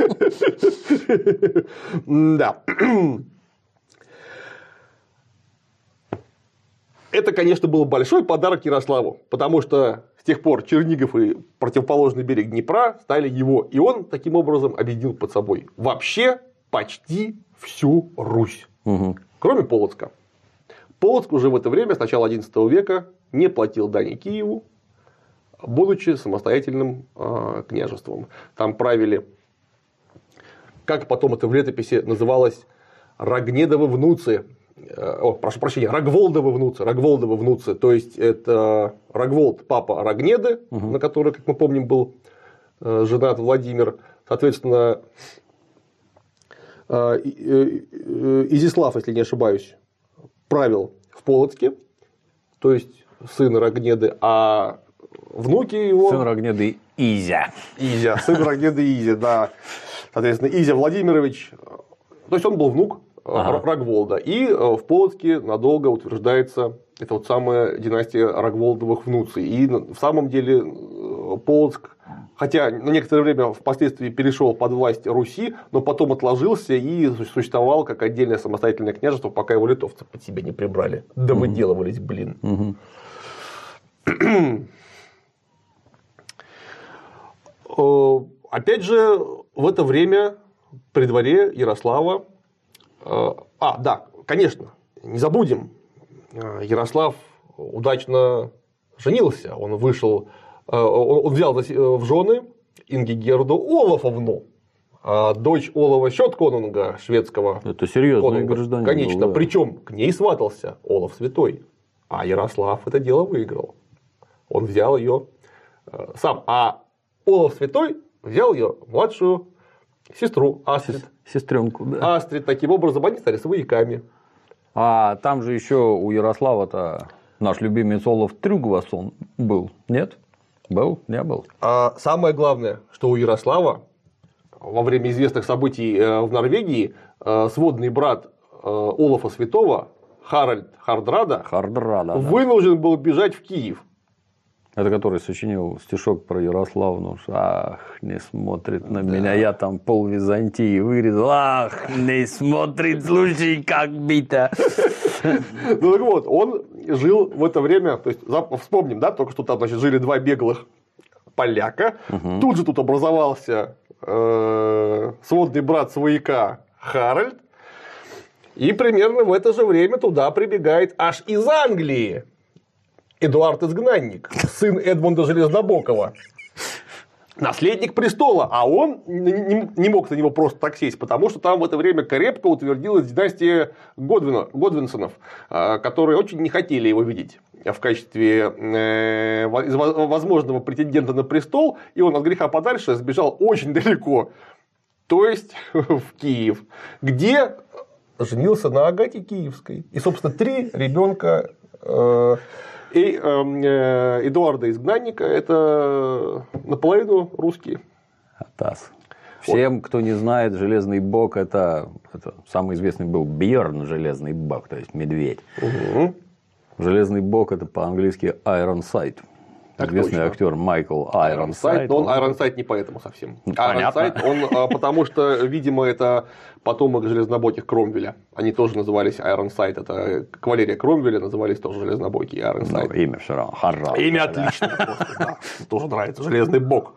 Да. Это, конечно, был большой подарок Ярославу, потому что с тех пор Чернигов и противоположный берег Днепра стали его, и он таким образом объединил под собой вообще почти всю Русь, угу. кроме Полоцка. Полоцк уже в это время, с начала одиннадцатого века, не платил дани Киеву, будучи самостоятельным э, княжеством. Там правили, как потом это в летописи называлось, Рогнедовы внуцы. О, прошу прощения, Рогволдовы внуцы, Рогволдовы внуцы, то есть это Рогволд, папа Рогнеды, угу. на который, как мы помним, был женат Владимир, соответственно, Изяслав, если не ошибаюсь, правил в Полоцке, то есть сын Рогнеды, а внуки его... Сын Рогнеды Изя. Изя, сын Рогнеды Изя, да. Соответственно, Изя Владимирович, то есть он был внук ага. Рогволда. И в Полоцке надолго утверждается эта вот самая династия Рогволдовых внуций. И в самом деле Полоцк, хотя на некоторое время впоследствии перешел под власть Руси, но потом отложился и существовал как отдельное самостоятельное княжество, пока его литовцы под себя не прибрали. Да угу. выделывались, блин. Угу. Опять же, в это время при дворе Ярослава... А, да, конечно, не забудем, Ярослав удачно женился, он вышел, он взял в жены Ингигерду Олафовну, дочь Олова Щетконунга, шведского. Это серьезный гражданин. Конечно, был, да. Причем к ней сватался Олаф Святой, а Ярослав это дело выиграл. Он взял ее сам, а Олаф Святой взял ее младшую сестру Астрид. Сестренку, да. Астрид, таким образом, они стали свояками. А там же еще у Ярослава-то наш любимец Олаф Трюгвасон был, нет? Был? Не был? А самое главное, что у Ярослава во время известных событий в Норвегии сводный брат Олафа Святого Харальд Хардрада, Хардрада да. вынужден был бежать в Киев. Это который сочинил стишок про Ярославну. Ах, не смотрит на да. меня, я там пол Византии вырезал. Ах, не смотрит, слушай, как бита. Ну так вот, он жил в это время, то есть, вспомним, да, только что там, значит, жили два беглых поляка. Угу. Тут же тут образовался э, сводный брат свояка Харальд. И примерно в это же время туда прибегает аж из Англии Эдуард Изгнанник, сын Эдмунда Железнобокова, наследник престола, а он не мог на него просто так сесть, потому что там в это время крепко утвердилась династия Годвина, Годвинсонов, которые очень не хотели его видеть в качестве возможного претендента на престол, и он от греха подальше сбежал очень далеко, то есть в Киев, где женился на Агате Киевской. И, собственно, три ребенка И Эдуарда Изгнанника – это наполовину русские. Атас. Всем, кто не знает, Железный Бог – это, это самый известный был Бьерн Железный Бог, то есть медведь. Угу. Железный Бог – это по-английски Ironside. Так известный точно. Актер Майкл Айронсайд. Но он Айронсайд не поэтому совсем. Айронсайд, он, потому что, видимо, это потомок железнобоких Кромвеля. Они тоже назывались Айронсайд. Это кавалерия Кромвеля, назывались тоже железнобокие Айронсайд. Ну, имя все равно. Харра. Имя отличное. Просто, да. Тоже нравится. Железный Бог.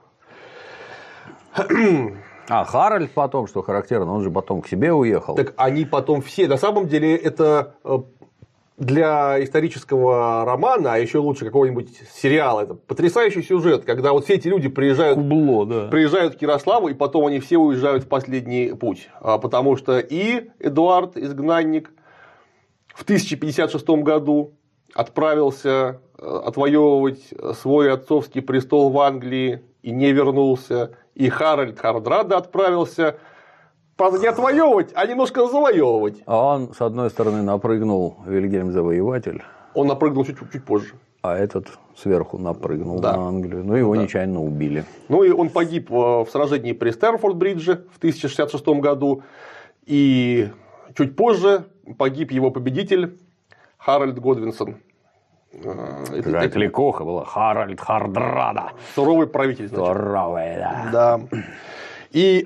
А Харальд потом, что характерно, он же потом к себе уехал. Так они потом все. На самом деле это для исторического романа, а еще лучше какого-нибудь сериала, это потрясающий сюжет, когда вот все эти люди приезжают, Кубло, да. приезжают в Ярославу, и потом они все уезжают в последний путь. Потому что и Эдуард Изгнанник в тысяча пятьдесят шестом году отправился отвоевывать свой отцовский престол в Англии и не вернулся, и Харальд Хардрада отправился. Правда, не отвоевывать, а немножко завоевывать. А он, с одной стороны, напрыгнул Вильгельм Завоеватель. Он напрыгнул чуть, чуть позже. А этот сверху напрыгнул да. на Англию. Ну, его да. нечаянно убили. Ну, и он погиб в сражении при Стерфорд-Бридже в тысяча шестьдесят шестом году. И чуть позже погиб его победитель Харальд Годвинсон. Какая кликоха была. Харальд Хардрада. Суровый правитель. Значит. Суровый, да. Да. И...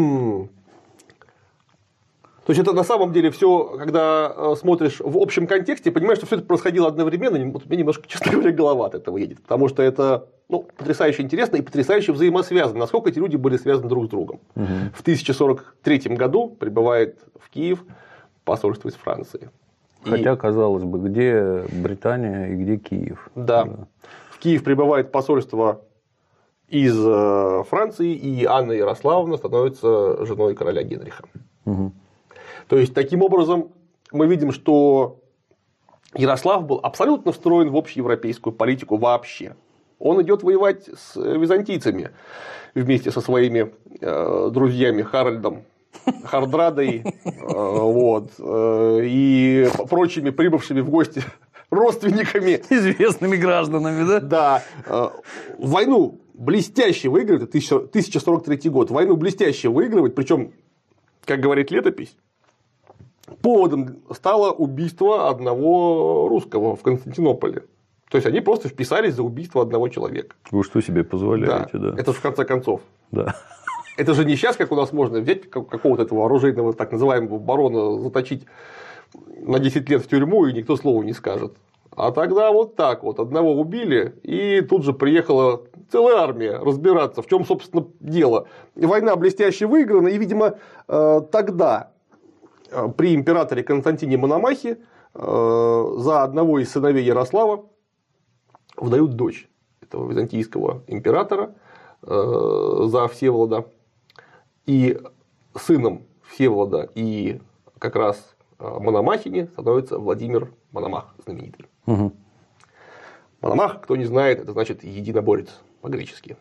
То есть, это на самом деле все, когда смотришь в общем контексте, понимаешь, что все это происходило одновременно, вот мне немножко, честно говоря, голова от этого едет. Потому что это ну, потрясающе интересно и потрясающе взаимосвязано, насколько эти люди были связаны друг с другом. Угу. В тысяча сорок третьем году прибывает в Киев посольство из Франции. Хотя, и... казалось бы, где Британия и где Киев. Да. да. В Киев прибывает посольство из Франции, и Анна Ярославна становится женой короля Генриха. Угу. То есть, таким образом, мы видим, что Ярослав был абсолютно встроен в общеевропейскую политику вообще. Он идет воевать с византийцами вместе со своими э, друзьями Харальдом Хардрадой э, вот, э, и прочими прибывшими в гости родственниками. Известными гражданами, да? Да. Э, войну блестяще выигрывает, тысяча сорок третий год, войну блестяще выигрывает, причем, как говорит летопись, поводом стало убийство одного русского в Константинополе. То есть, они просто вписались за убийство одного человека. Вы что себе позволяете, да? да. Это же в конце концов. Да. Это же не сейчас, как у нас можно взять какого-то этого оружейного, так называемого барона, заточить на десять лет в тюрьму, и никто слова не скажет. А тогда вот так вот. Одного убили, и тут же приехала целая армия разбираться, в чем, собственно, дело. Война блестяще выиграна, и, видимо, тогда при императоре Константине Мономахе за одного из сыновей Ярослава выдают дочь этого византийского императора, за Всеволода. И сыном Всеволода и как раз Мономахини становится Владимир Мономах знаменитый. Угу. Мономах, кто не знает, это значит единоборец по-гречески.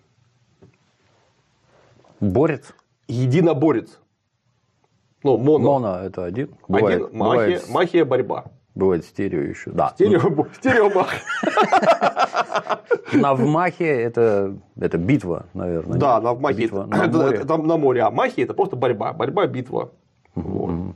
Борец? Единоборец. Ну, моно. Моно – это один. Бывает, один махия, бывает... махия – борьба. Бывает стерео еще. Да. Стерео, стереомах. Навмахе это, это битва, наверное. Да, Навмахе битва это, на это, море. это на море, а Махи это просто борьба. Борьба, битва. Вот.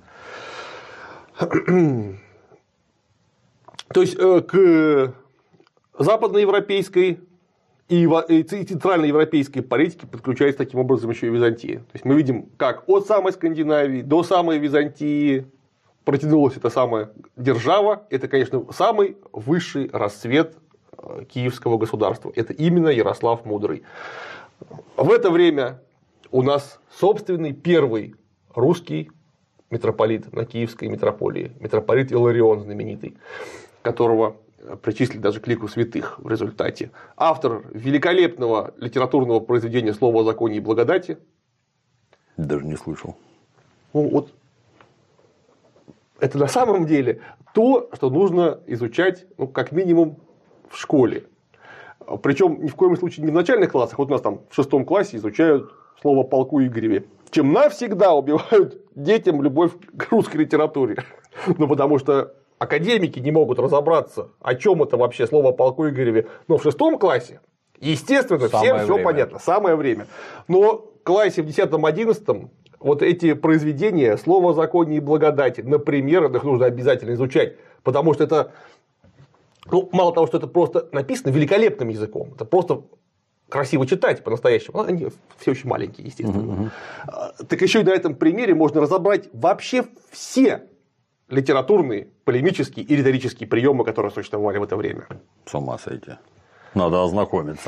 То есть к западноевропейской и центральноевропейской политике подключается таким образом еще и Византия. То есть мы видим, как от самой Скандинавии до самой Византии протянулась эта самая держава. Это, конечно, самый высший расцвет киевского государства. Это именно Ярослав Мудрый. В это время у нас собственный первый русский митрополит на Киевской митрополии, митрополит Иларион знаменитый, которого причислили даже к лику святых в результате. Автор великолепного литературного произведения «Слово о законе и благодати». Даже не слышал. Ну, вот это на самом деле то, что нужно изучать, ну, как минимум в школе. Причем ни в коем случае не в начальных классах. Вот у нас там в шестом классе изучают слово о полку Игореве. Чем навсегда убивают детям любовь к русской литературе. Ну, потому что академики не могут разобраться, о чем это вообще слово о полку Игореве. Но в шестом классе, естественно, Самое всем все понятно. Самое время. Но в классе в десятом-одиннадцатом вот эти произведения, слово о законе и благодати, например, их нужно обязательно изучать. Потому что это, ну, мало того, что это просто написано великолепным языком, это просто красиво читать по-настоящему. Они все очень маленькие, естественно. Uh-huh. Так еще и на этом примере можно разобрать вообще все литературные, полемические и риторические приемы, которые существовали в это время. С ума сойти. Надо ознакомиться.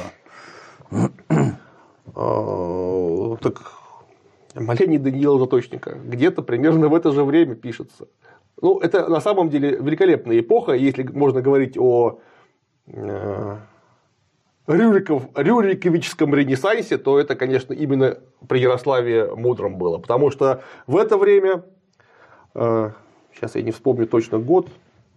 Так моление Даниила Заточника где-то примерно в это же время пишется. Ну, это на самом деле великолепная эпоха, если можно говорить о Рюриков, Рюриковическом ренессансе, то это, конечно, именно при Ярославе Мудром было. Потому что в это время, сейчас я не вспомню точно год,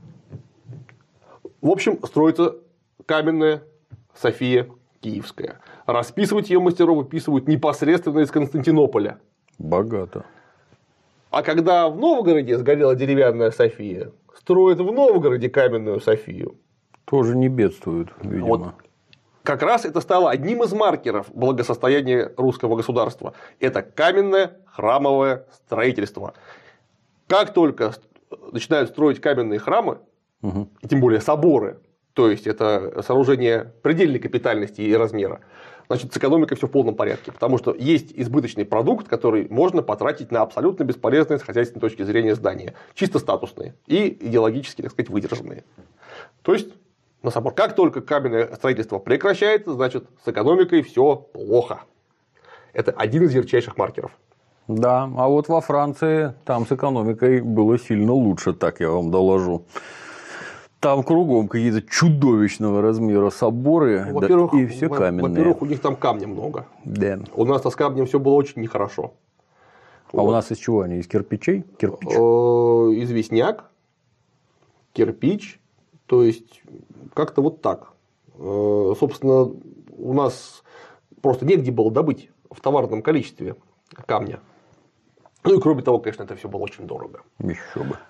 в общем, строится каменная София Киевская. Расписывать ее мастеров выписывают непосредственно из Константинополя. Богато. А когда в Новгороде сгорела деревянная София, строят в Новгороде каменную Софию. Тоже не бедствуют, видимо. Вот. Как раз это стало одним из маркеров благосостояния русского государства. Это каменное храмовое строительство. Как только начинают строить каменные храмы, угу. и тем более соборы, то есть это сооружение предельной капитальности и размера, значит, с экономикой все в полном порядке. Потому что есть избыточный продукт, который можно потратить на абсолютно бесполезные с хозяйственной точки зрения здания. Чисто статусные и идеологически, так сказать, выдержанные. То есть на собор. Как только каменное строительство прекращается, значит, с экономикой все плохо. Это один из ярчайших маркеров. Да, а вот во Франции там с экономикой было сильно лучше, так я вам доложу. Там кругом какие-то чудовищного размера соборы, ну, да, и все каменные. Во-первых, у них там камня много. Да. У нас-то с камнем все было очень нехорошо. А вот. У нас из чего они? Из кирпичей? Кирпич? Известняк, кирпич. То есть, как-то вот так. Собственно, у нас просто негде было добыть в товарном количестве камня. Ну и кроме того, конечно, это все было очень дорого. Еще бы.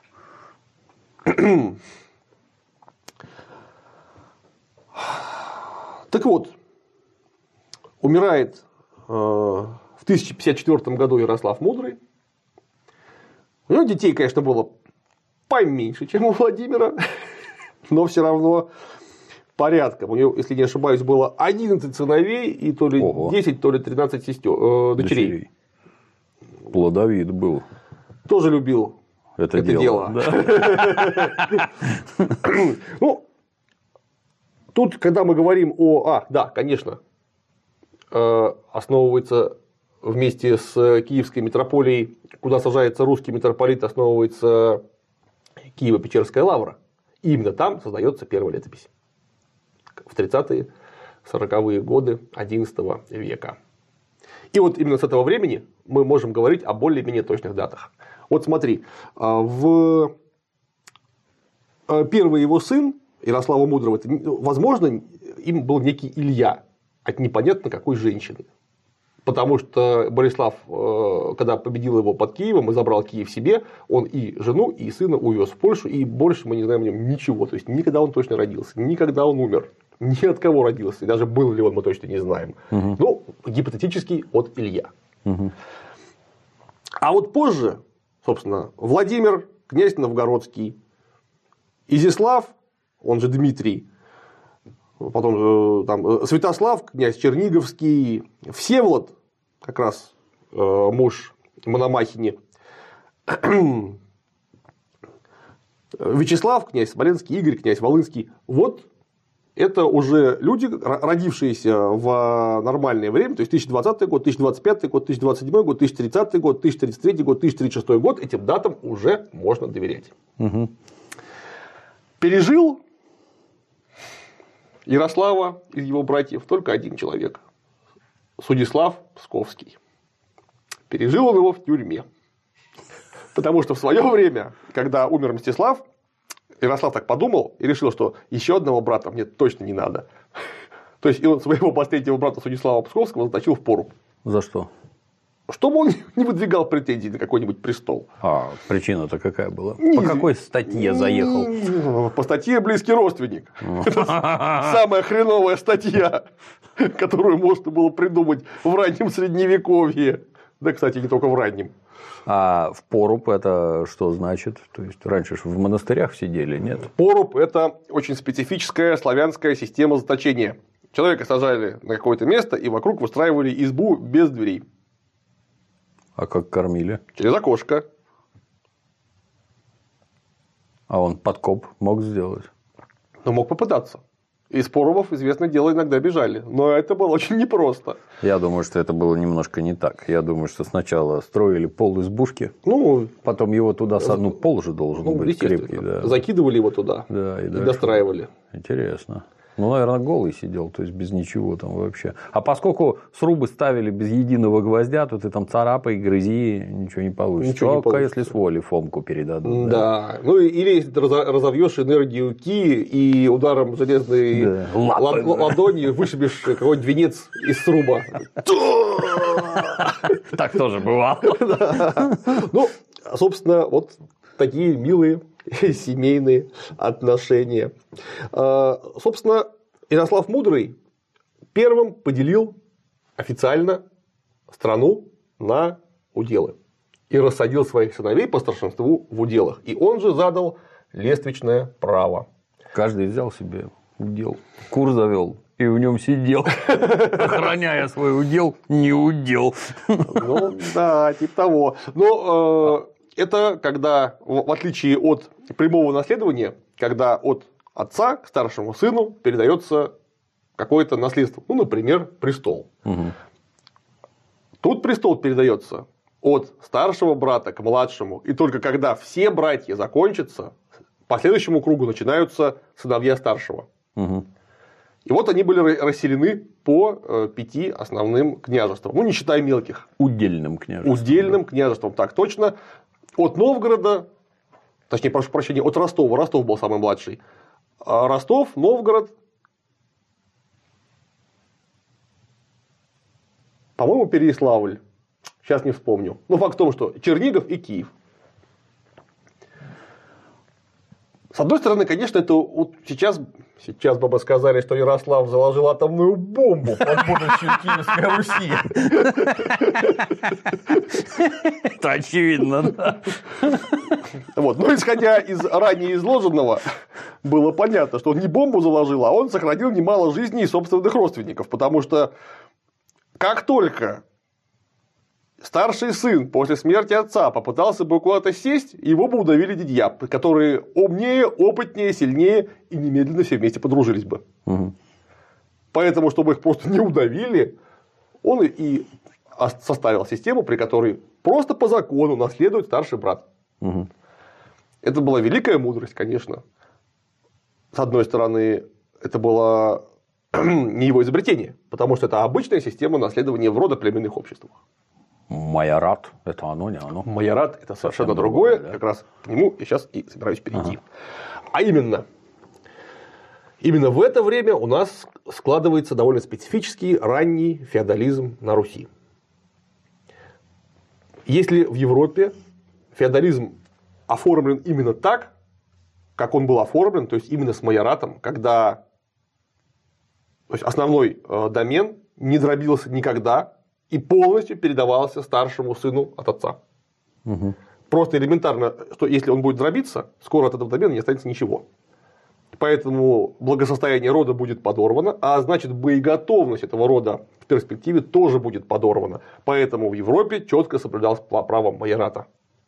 Так вот, умирает в тысяча пятьдесят четвёртом году Ярослав Мудрый. У него детей, конечно, было поменьше, чем у Владимира. Но все равно порядком. У него, если не ошибаюсь, было одиннадцать сыновей и то ли Ого. десять, то ли тринадцать сестер, э, дочерей. дочерей. Плодовит был. Тоже любил это, это дело. дело. Да. Ну, тут, когда мы говорим о... А, да, конечно, основывается вместе с Киевской митрополией, куда сажается русский митрополит, основывается Киево-Печерская лавра. И именно там создается первая летопись. В тридцатые, сороковые годы одиннадцатого века. И вот именно с этого времени мы можем говорить о более-менее точных датах. Вот смотри, в первый его сын, Ярослава Мудрого, возможно, им был некий Илья от непонятно какой женщины. Потому что Борислав, когда победил его под Киевом и забрал Киев себе, он и жену, и сына увез в Польшу, и больше мы не знаем о нем ничего. То есть никогда он точно родился, никогда он умер, ни от кого родился, и даже был ли он, мы точно не знаем. Угу. Ну, гипотетически от Илья. Угу. А вот позже, собственно, Владимир, князь Новгородский, Изяслав, он же Дмитрий, потом там, Святослав, князь Черниговский, Всеволод, как раз э, муж Мономахини, Вячеслав, князь Смоленский, Игорь, князь Волынский. Вот это уже люди, родившиеся в нормальное время, то есть тысяча двадцатый год, тысяча двадцать пятый год, тысяча двадцать седьмой год, тысяча тридцатый год, тысяча тридцать третий год, тысяча тридцать шестой год, этим датам уже можно доверять. Угу. Пережил Ярослава из его братьев только один человек – Судислав Псковский. Пережил он его в тюрьме. Потому что в свое время, когда умер Мстислав, Ярослав так подумал и решил, что еще одного брата мне точно не надо. То есть, и он своего последнего брата Судислава Псковского заточил в поруб. За что? Чтобы он не выдвигал претензий на какой-нибудь престол. А причина-то какая была? Не По какой статье заехал? По статье «Близкий родственник». Это самая хреновая статья, которую можно было придумать в раннем Средневековье. Да, кстати, не только в раннем. А в поруб это что значит? То есть раньше же в монастырях сидели, нет? Поруб – это очень специфическая славянская система заточения. Человека сажали на какое-то место и вокруг выстраивали избу без дверей. А как кормили? Через окошко. А он подкоп мог сделать? Ну, мог попытаться. Из порубов, известное дело, иногда бежали. Но это было очень непросто. Я думаю, что это было немножко не так. Я думаю, что сначала строили пол избушки, ну, потом его туда... Ну, пол же должен ну, быть крепкий. Да. Закидывали его туда да, и, и достраивали. Интересно. Ну, наверное, голый сидел, то есть без ничего там вообще. А поскольку срубы ставили без единого гвоздя, то ты там царапай, грызи, ничего не получится. Ничего не получится. Если с воли Фомку передадут. Да. да. Ну, или если ты разовьешь энергию Ки и ударом железной да. лад... ладони вышибешь какой-нибудь венец из сруба. Так тоже бывало. Ну, собственно, вот такие милые семейные отношения. Собственно, Ярослав Мудрый первым поделил официально страну на уделы и рассадил своих сыновей по старшинству в уделах. И он же задал лествичное право. Каждый взял себе удел, кур завел и в нем сидел, охраняя свой удел, не удел. Ну да, типа того. Но это когда, в отличие от прямого наследования, когда от отца к старшему сыну передается какое-то наследство, ну, например, престол. Угу. Тут престол передается от старшего брата к младшему, и только когда все братья закончатся, по следующему кругу начинаются сыновья старшего. Угу. И вот они были расселены по пяти основным княжествам, ну, не считая мелких. Удельным княжеством. Удельным да. княжеством, так точно. От Новгорода, точнее, прошу прощения, от Ростова, Ростов был самый младший, а Ростов, Новгород, по-моему, Переяславль, сейчас не вспомню. Но факт в том, что Чернигов и Киев. С одной стороны, конечно, это вот сейчас, сейчас бы сказали, что Ярослав заложил атомную бомбу под будущую Киевской Руси. Это очевидно, да. Вот. Но исходя из ранее изложенного, было понятно, что он не бомбу заложил, а он сохранил немало жизней собственных родственников. Потому что как только старший сын после смерти отца попытался бы куда-то сесть, его бы удавили дядья, которые умнее, опытнее, сильнее и немедленно все вместе подружились бы. Угу. Поэтому, чтобы их просто не удавили, он и составил систему, при которой просто по закону наследует старший брат. Угу. Это была великая мудрость, конечно. С одной стороны, это было не его изобретение, потому что это обычная система наследования в родоплеменных обществах. Майорат – это оно, не оно. Майорат – это совершенно другое, другое да? Как раз к нему я сейчас и собираюсь перейти. Ага. А именно, именно в это время у нас складывается довольно специфический ранний феодализм на Руси. Если в Европе феодализм оформлен именно так, как он был оформлен, то есть именно с майоратом, когда то есть основной домен не дробился никогда и полностью передавался старшему сыну от отца. Угу. Просто элементарно, что если он будет дробиться, скоро от этого домена не останется ничего. Поэтому благосостояние рода будет подорвано, а значит боеготовность этого рода в перспективе тоже будет подорвана. Поэтому в Европе четко соблюдалось право майората.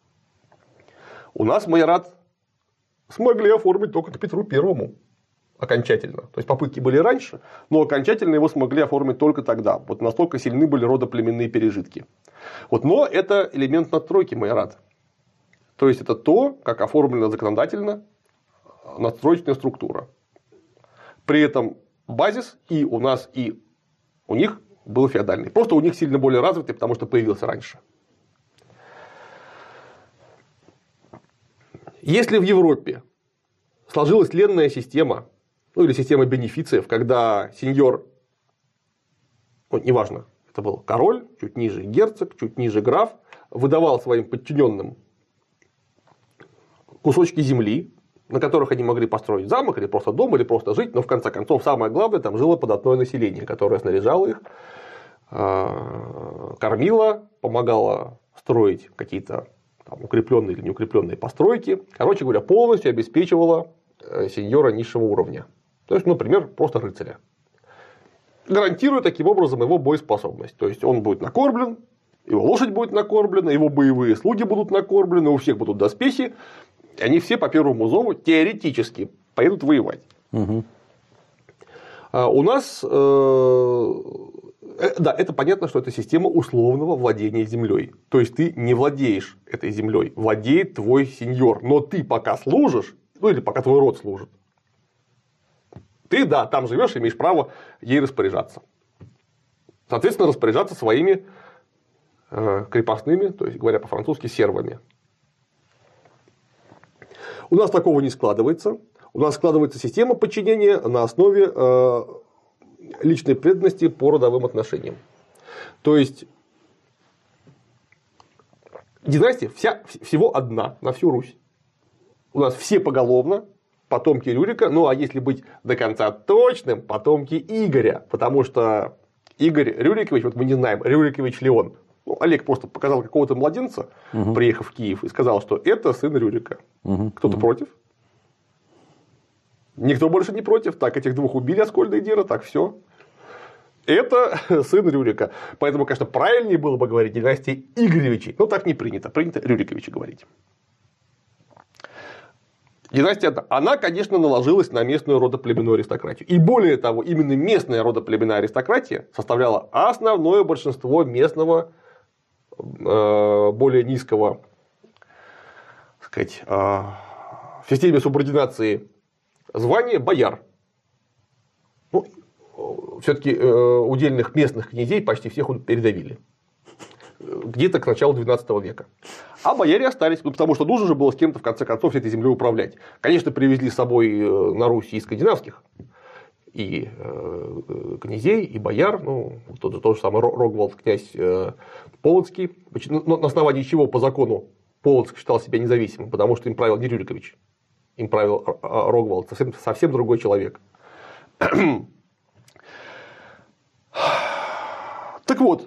У нас майорат смогли оформить только к Петру Первому. Окончательно. То есть попытки были раньше, но окончательно его смогли оформить только тогда. Вот настолько сильны были родоплеменные пережитки. Вот, но это элемент надстройки майората. То есть это то, как оформлена законодательно надстроечная структура. При этом базис и у нас, и у них был феодальный. Просто у них сильно более развитый, потому что появился раньше. Если в Европе сложилась ленная система, ну или система бенефициев, когда сеньор, ну, неважно, это был король, чуть ниже герцог, чуть ниже граф, выдавал своим подчиненным кусочки земли, на которых они могли построить замок, или просто дом, или просто жить, но в конце концов самое главное, там жило податное население, которое снаряжало их, кормило, помогало строить какие-то укрепленные или неукрепленные постройки. Короче говоря, полностью обеспечивало сеньора низшего уровня. То есть, например, просто рыцаря. Гарантируя таким образом его боеспособность. То есть, он будет накормлен, его лошадь будет накормлена, его боевые слуги будут накормлены, у всех будут доспехи. И они все по первому зову теоретически поедут воевать. Угу. А у нас, э, да, это понятно, что это система условного владения землей. То есть, ты не владеешь этой землей, владеет твой сеньор. Но ты пока служишь, ну или пока твой род служит, ты, да, там живешь и имеешь право ей распоряжаться. Соответственно, распоряжаться своими э, крепостными, то есть, говоря по-французски, сервами. У нас такого не складывается. У нас складывается система подчинения на основе э, личной преданности по родовым отношениям. То есть, династия вся, всего одна на всю Русь. У нас все поголовно потомки Рюрика, ну а если быть до конца точным, потомки Игоря, потому что Игорь Рюрикович, вот мы не знаем, Рюрикович ли он. Ну, Олег просто показал какого-то младенца, угу. приехав в Киев, и сказал, что это сын Рюрика. Угу. Кто-то угу. против? Никто больше не против. Так, этих двух убили, Аскольда и Дира, так все. Это сын Рюрика. Поэтому, конечно, правильнее было бы говорить династия Игоревичей. Но так не принято. Принято Рюриковичи говорить. Династия, она, конечно, наложилась на местную родоплеменную аристократию. И более того, именно местная родоплеменная аристократия составляла основное большинство местного более низкого, так сказать, в системе субординации звания бояр. Ну, все-таки удельных местных князей почти всех передавили. Где-то к началу двенадцатого века. А бояре остались, ну, потому что нужно же было с кем-то в конце концов этой землей управлять. Конечно, привезли с собой на Русь и скандинавских и э, князей, и бояр, ну, тот же, тот же самый Рогволод, князь э, Полоцкий, на основании чего по закону Полоцк считал себя независимым, потому что им правил не Рюрикович, им правил Рогволод, совсем, совсем другой человек. Так вот,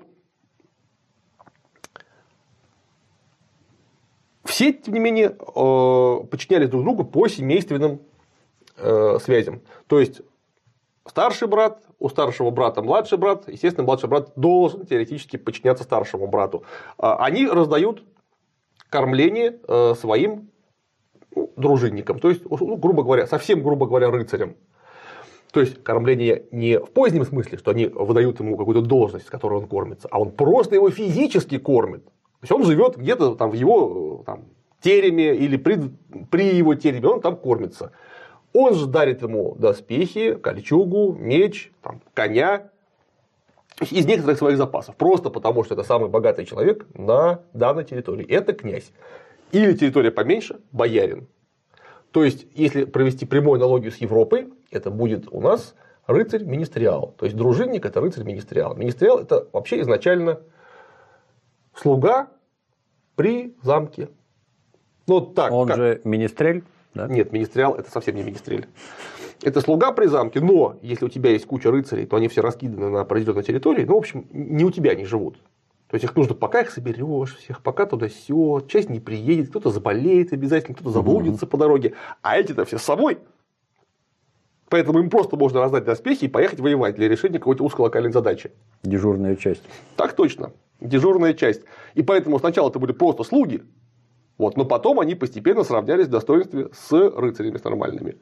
все, тем не менее, подчинялись друг другу по семейственным связям. То есть, старший брат, у старшего брата младший брат, естественно, младший брат должен теоретически подчиняться старшему брату. Они раздают кормление своим дружинникам, то есть, ну, грубо говоря, совсем грубо говоря, рыцарям. То есть, кормление не в позднем смысле, что они выдают ему какую-то должность, с которой он кормится, а он просто его физически кормит. То есть, он живет где-то там в его там, тереме или при, при его тереме, он там кормится. Он же дарит ему доспехи, кольчугу, меч, там, коня из некоторых своих запасов. Просто потому, что это самый богатый человек на данной территории. Это князь. Или территория поменьше – боярин. То есть, если провести прямую аналогию с Европой, это будет у нас рыцарь-министриал. То есть, дружинник – это рыцарь-министриал. Министриал – это вообще изначально слуга при замке. Ну, так, Он как... же министрель? Да? Нет, министриал – это совсем не министрель. Это слуга при замке, но если у тебя есть куча рыцарей, то они все раскиданы на определенной территории. Ну, в общем, не у тебя они живут. То есть их нужно, пока их соберешь всех, пока туда-сё, часть не приедет, кто-то заболеет обязательно, кто-то заблудится угу. по дороге, а эти-то все с собой. Поэтому им просто можно раздать доспехи и поехать воевать для решения какой-то узкой локальной задачи. Дежурная часть. Так точно. Дежурная часть. И поэтому сначала это были просто слуги, вот, но потом они постепенно сравнялись в достоинстве с рыцарями, с нормальными.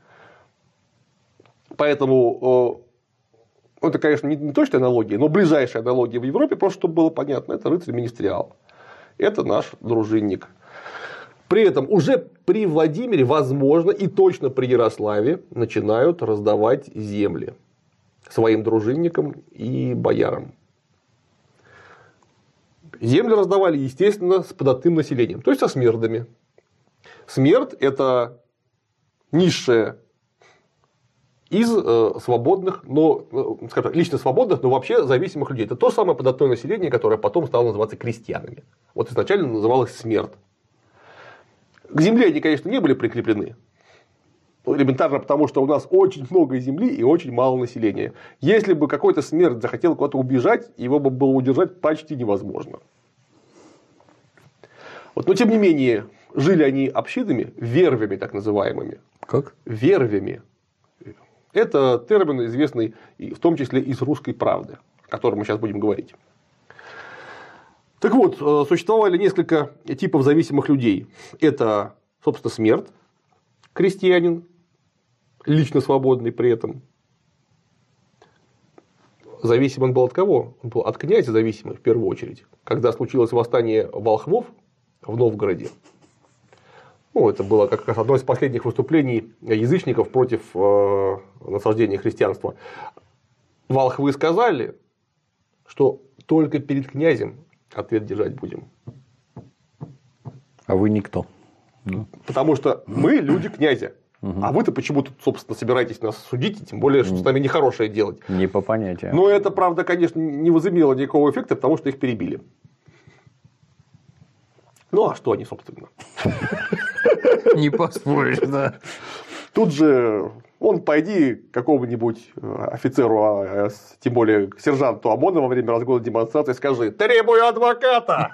Поэтому э, это, конечно, не, не точная аналогия, но ближайшая аналогия в Европе, просто чтобы было понятно, это рыцарь-министриал. Это наш дружинник. При этом уже при Владимире, возможно, и точно при Ярославе начинают раздавать земли своим дружинникам и боярам. Земли раздавали, естественно, с податным населением, то есть со смердами. Смерд – это низшая из э, свободных, но, э, скажем так, лично свободных, но вообще зависимых людей. Это то самое податное население, которое потом стало называться крестьянами. Вот изначально называлось смерд. К земле они, конечно, не были прикреплены. Элементарно потому, что у нас очень много земли и очень мало населения. Если бы какой-то смерть захотел куда-то убежать, его бы было удержать почти невозможно. Вот, но тем не менее, жили они общинами, вервями так называемыми. Как? Вервями. Это термин, известный в том числе из «Русской правды», о котором мы сейчас будем говорить. Так вот, существовали несколько типов зависимых людей. Это, собственно, смерть, крестьянин, лично свободный при этом. Зависим он был от кого? Он был от князя зависимый в первую очередь. Когда случилось восстание волхвов в Новгороде, ну, это было как раз одно из последних выступлений язычников против э, насаждения христианства. Волхвы сказали, что только перед князем ответ держать будем. А вы никто. Потому что мы люди князя. Угу. А вы-то почему-то, собственно, собираетесь нас судить, тем более, что с нами нехорошее делать. Не по понятиям. Но это, правда, конечно, не возымело никакого эффекта, потому что их перебили. Ну, а что они, собственно? Не поспоришь, да. Тут же он пойди к какому-нибудь офицеру, тем более к сержанту ОМОНа во время разгона демонстрации, скажи: требую адвоката!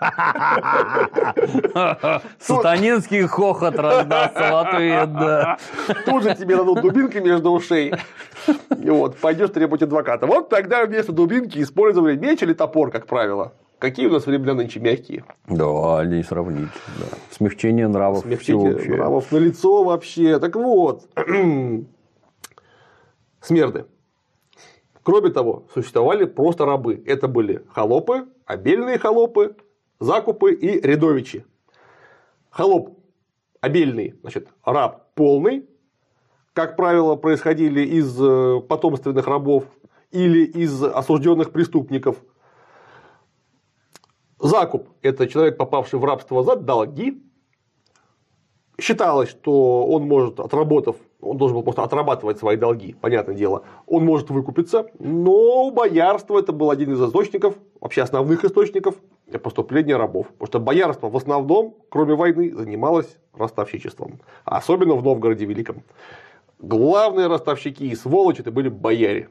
Сатанинский хохот раздастся в ответ, да. Тут же тебе дадут дубинкой между ушей. И вот, пойдешь требовать адвоката. Вот тогда вместо дубинки использовали меч или топор, как правило. Какие у нас времена нынче мягкие? Да, не сравнить. Да. Смягчение нравов. Смягчение нравов на лицо вообще. Так вот, смерды. Кроме того, существовали просто рабы. Это были холопы, обельные холопы, закупы и рядовичи. Холоп обельный, значит, раб полный, как правило, происходили из потомственных рабов или из осужденных преступников. Закуп – это человек, попавший в рабство за долги. Считалось, что он может, отработав, он должен был просто отрабатывать свои долги, понятное дело, он может выкупиться, но боярство – это был один из источников, вообще основных источников для поступления рабов. Потому что боярство в основном, кроме войны, занималось ростовщичеством. Особенно в Новгороде Великом. Главные ростовщики и сволочи – это были бояре.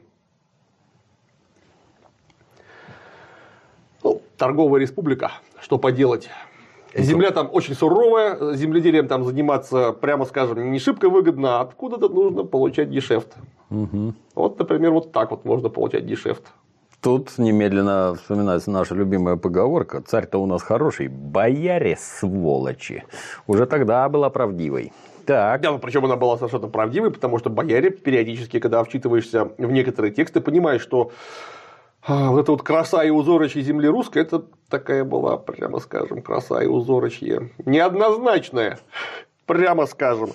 Ну, торговая республика, что поделать. Земля там очень суровая, земледелием там заниматься, прямо скажем, не шибко выгодно, а откуда-то нужно получать гешефт. Угу. Вот, например, вот так вот можно получать гешефт. Тут немедленно вспоминается наша любимая поговорка: царь-то у нас хороший, бояре сволочи. Уже тогда была правдивой. Так. Да, ну, причем она была совершенно правдивой, потому что бояре периодически, когда вчитываешься в некоторые тексты, понимаешь, что вот эта вот краса и узорочье земли русской, это такая была, прямо скажем, краса и узорочье неоднозначная, прямо скажем.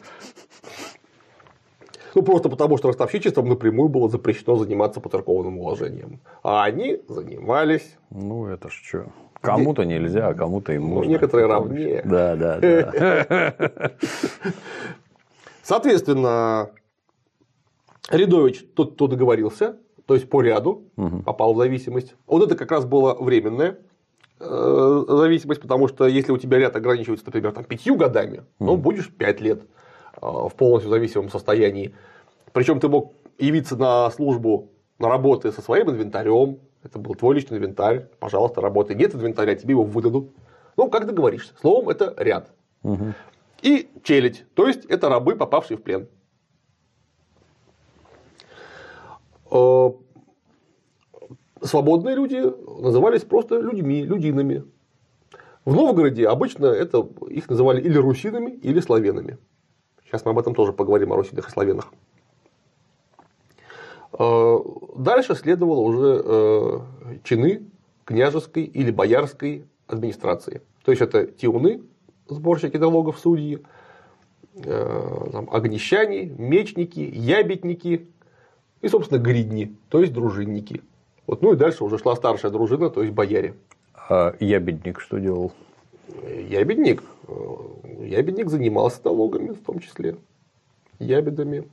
Ну, просто потому, что ростовщичеством напрямую было запрещено заниматься по церковным уложениям. А они занимались. Ну, это ж что? Кому-то нельзя, а кому-то и можно. Ну, некоторые равнее. Да, да, да. Соответственно, рядович тот, кто договорился, то есть по ряду, угу. попал в зависимость. Вот это как раз было временное э, зависимость, потому что если у тебя ряд ограничивается, например, там, пятью годами, mm. ну, будешь пять лет э, в полностью зависимом состоянии. Причем ты мог явиться на службу, на работы со своим инвентарем, это был твой личный инвентарь, пожалуйста, работай. Нет инвентаря, тебе его выдадут. Ну, как договоришься. Словом, это ряд. Mm-hmm. И челядь, то есть это рабы, попавшие в плен. Свободные люди назывались просто людьми, людинами. В Новгороде обычно это, их называли или русинами, или славянами. Сейчас мы об этом тоже поговорим, о русинах и славянах. Дальше следовало уже чины княжеской или боярской администрации. То есть это тиуны, сборщики налогов, судьи, там, огнещане, мечники, ябедники и, собственно, гридни, то есть дружинники. Вот, ну и дальше уже шла старшая дружина, то есть бояре. А ябедник что делал? Ябедник. Ябедник занимался налогами, в том числе. Ябедами.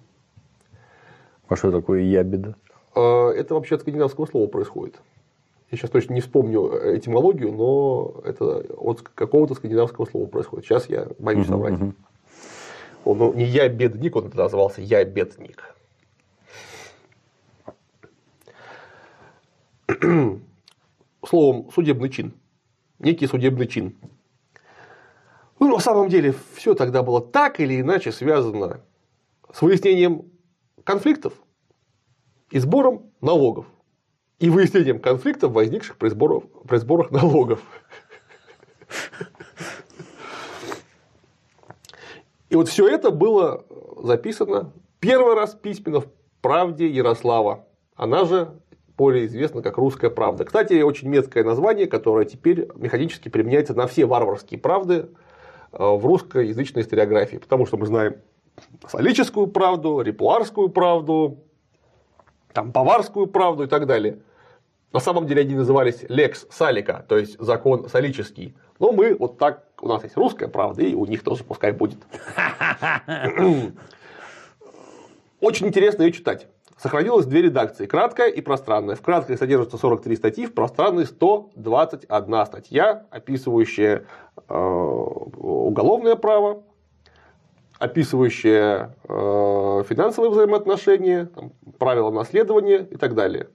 А что такое ябеда? Это вообще от скандинавского слова происходит. Я сейчас точно не вспомню этимологию, но это от какого-то скандинавского слова происходит. Сейчас я боюсь соврать. Uh-huh, uh-huh. Он, ну, не ябедник, он тогда назывался ябедник. Словом, судебный чин. Некий судебный чин. Ну, на самом деле, все тогда было так или иначе связано с выяснением конфликтов и сбором налогов. И выяснением конфликтов, возникших при, сборах, при сборах налогов. И вот все это было записано первый раз письменно в «Правде Ярослава». Она же более известна как «Русская правда». Кстати, очень меткое название, которое теперь механически применяется на все варварские правды в русскоязычной историографии. Потому что мы знаем солическую правду, репуарскую правду, там, баварскую правду и так далее. На самом деле они назывались лекс салика, то есть закон солический. Но мы вот так, у нас есть русская правда, и у них тоже пускай будет. Очень интересно ее читать. Сохранилось две редакции, краткая и пространная. В краткой содержится сорок три статьи, в пространной сто двадцать одна статья, описывающая э, уголовное право, описывающая э, финансовые взаимоотношения, там, правила наследования и так далее.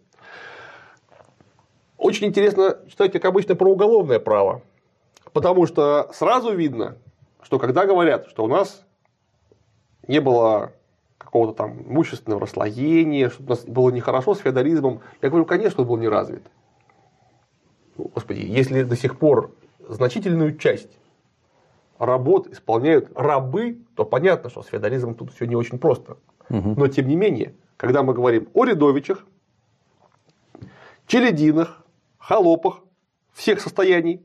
Очень интересно читать, как обычно, про уголовное право, потому что сразу видно, что когда говорят, что у нас не было какого-то там имущественного расслоения, что у нас было нехорошо с феодализмом, я говорю, конечно, он был не развит. Господи, если до сих пор значительную часть работ исполняют рабы, то понятно, что с феодализмом тут все не очень просто. Угу. Но тем не менее, когда мы говорим о рядовичах, челядинах, холопах всех состояний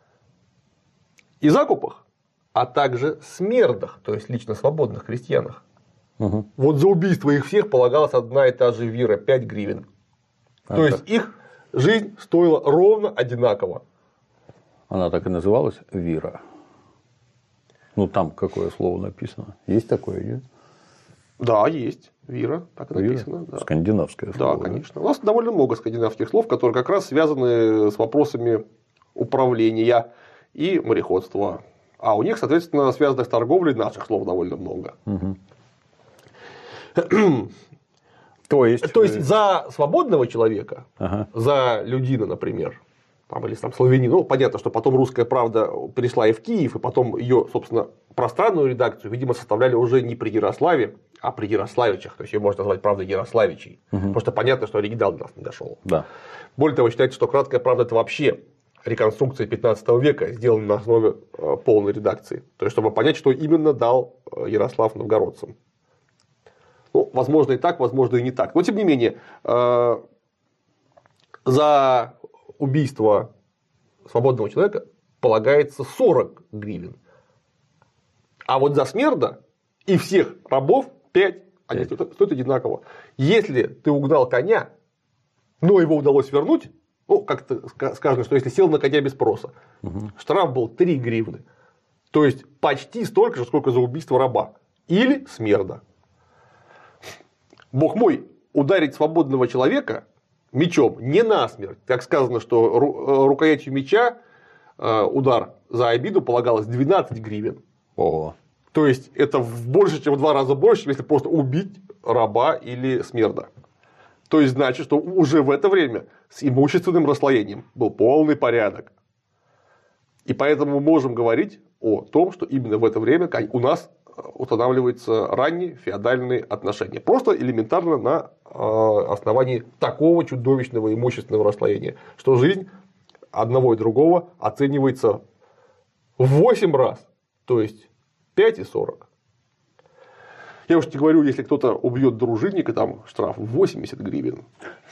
и закупах, а также смердах, то есть лично свободных крестьянах, угу. вот за убийство их всех полагалась одна и та же вира – пять гривен. А то так. есть их жизнь стоила ровно одинаково. Она так и называлась – вира. Ну, там какое слово написано? Есть такое, нет? Да, есть. Вира, так и вира? написано. Да. Скандинавское слово. Да, конечно. У нас довольно много скандинавских слов, которые как раз связаны с вопросами управления и мореходства. А у них, соответственно, связанных с торговлей наших слов довольно много. Угу. То есть, То есть за свободного человека, ага. за людина, например, там, или там славянин, ну, понятно, что потом «Русская правда» перешла и в Киев, и потом ее, собственно, пространную редакцию, видимо, составляли уже не при Ярославе, а при Ярославичах. То есть ее можно назвать «Правдой Ярославичей». Угу. Просто понятно, что оригинал до нас не дошел. Да. Более того, считается, что «Краткая правда» — это вообще реконструкция пятнадцатого века, сделана на основе полной редакции. То есть, чтобы понять, что именно дал Ярослав новгородцам. Ну, возможно и так, возможно и не так. Но, тем не менее, за убийство свободного человека полагается сорок гривен. А вот за смерда и всех рабов пять. Они стоят, стоят одинаково. Если ты угнал коня, но его удалось вернуть, ну, как-то сказано, что если сел на коня без спроса, угу. штраф был три гривны. То есть почти столько же, сколько за убийство раба. Или смерда. Бог мой, ударить свободного человека мечом не насмерть. Как сказано, что рукоятью меча удар за обиду полагалось двенадцать гривен. Ого. То есть это больше, чем в два раза больше, чем если просто убить раба или смерда. То есть значит, что уже в это время с имущественным расслоением был полный порядок. И поэтому мы можем говорить о том, что именно в это время у нас устанавливаются ранние феодальные отношения. Просто элементарно на основании такого чудовищного имущественного расслоения, что жизнь одного и другого оценивается в восемь раз, то есть пять и сорок. Я уж не говорю, если кто-то убьет дружинника, там штраф восемьдесят гривен.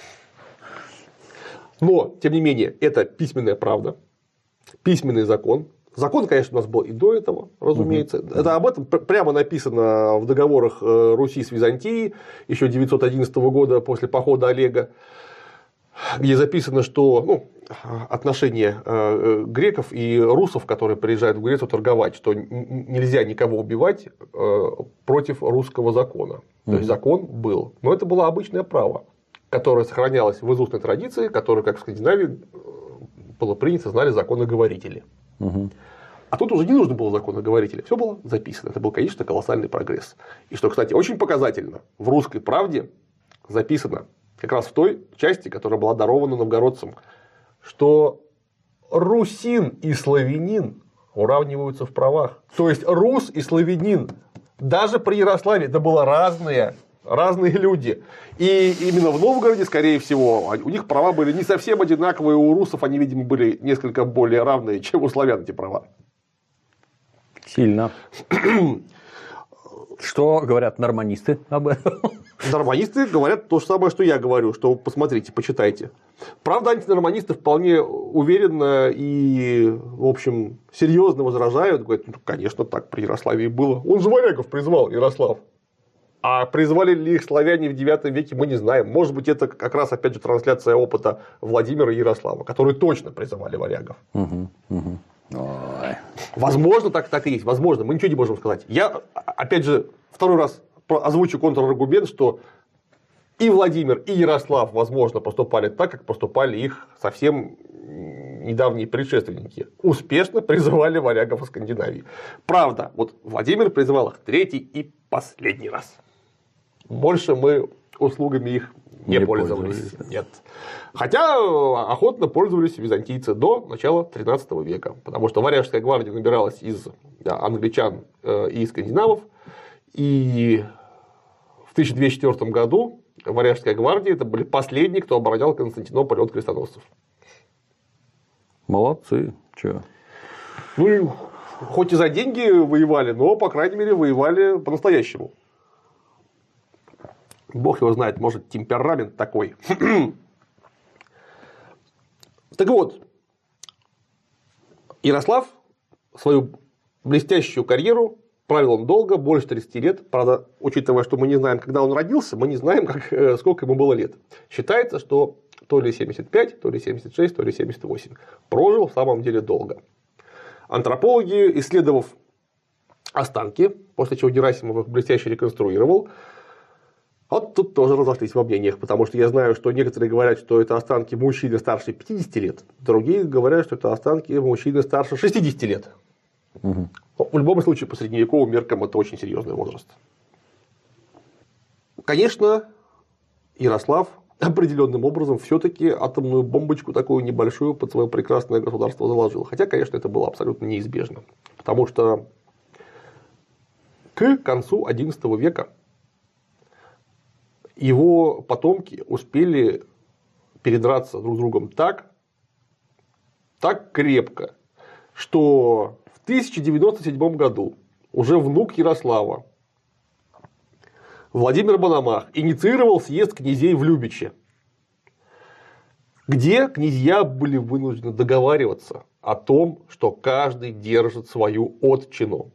Но, тем не менее, это письменная правда, письменный закон. Закон, конечно, у нас был и до этого, разумеется. Угу. Это об этом прямо написано в договорах Руси с Византией еще девятьсот одиннадцатого года после похода Олега, где записано, что ну, отношения греков и русов, которые приезжают в Грецию торговать, что нельзя никого убивать против русского закона. Угу. То есть закон был. Но это было обычное право, которое сохранялось в изустной традиции, которое, как в Скандинавии, было принято, знали законоговорители. Угу. А тут уже не нужно было законоговорителя, все было записано. Это был, конечно, колоссальный прогресс. И что, кстати, очень показательно, в «Русской правде» записано как раз в той части, которая была дарована новгородцам, что русин и славянин уравниваются в правах. То есть рус и славянин даже при Ярославе это было разные, разные люди. И именно в Новгороде, скорее всего, у них права были не совсем одинаковые, у русов они, видимо, были несколько более равные, чем у славян эти права. Сильно. Что говорят норманисты об этом? Норманисты говорят то же самое, что я говорю, что посмотрите, почитайте. Правда, антинорманисты вполне уверенно и, в общем, серьезно возражают. Говорят, ну, конечно, так при Ярославе и было. Он же варягов призвал, Ярослав. А призвали ли их славяне в девятом веке, мы не знаем. Может быть, это как раз, опять же, трансляция опыта Владимира и Ярослава, которые точно призывали варягов. Угу, угу. Ой. Возможно, так, так и есть. Возможно, мы ничего не можем сказать. Я, опять же, второй раз озвучу контраргумент, что и Владимир, и Ярослав, возможно, поступали так, как поступали их совсем недавние предшественники. Успешно призывали варягов из Скандинавии. Правда, вот Владимир призывал их третий и последний раз. Больше мы услугами их не, не пользовались. Нет. Хотя охотно пользовались византийцы до начала тринадцатого века. Потому что варяжская гвардия набиралась из да, англичан и скандинавов. И в тысяча двести четвёртом году варяжская гвардия это были последние, кто оборонял Константинополь от крестоносцев. Молодцы. Чё? Ну, хоть и за деньги воевали, но, по крайней мере, воевали по-настоящему. Бог его знает, может, темперамент такой. Так вот, Ярослав свою блестящую карьеру правил он долго, больше тридцати лет. Правда, учитывая, что мы не знаем, когда он родился, мы не знаем, как, сколько ему было лет. Считается, что то ли семьдесят пять, то ли семьдесят шесть, то ли семьдесят восемь. Прожил в самом деле долго. Антропологи, исследовав останки, после чего Герасимов их блестяще реконструировал, вот тут тоже разошлись во мнениях, потому что я знаю, что некоторые говорят, что это останки мужчины старше пятидесяти лет, другие говорят, что это останки мужчины старше шестидесяти лет. Угу. Но в любом случае, по средневековым меркам это очень серьезный возраст. Конечно, Ярослав определенным образом все-таки атомную бомбочку такую небольшую под свое прекрасное государство заложил. Хотя, конечно, это было абсолютно неизбежно. Потому что к концу одиннадцатого века его потомки успели передраться друг с другом так, так крепко, что в тысяча девяносто седьмом году уже внук Ярослава, Владимир Мономах, инициировал съезд князей в Любиче, где князья были вынуждены договариваться о том, что каждый держит свою отчину.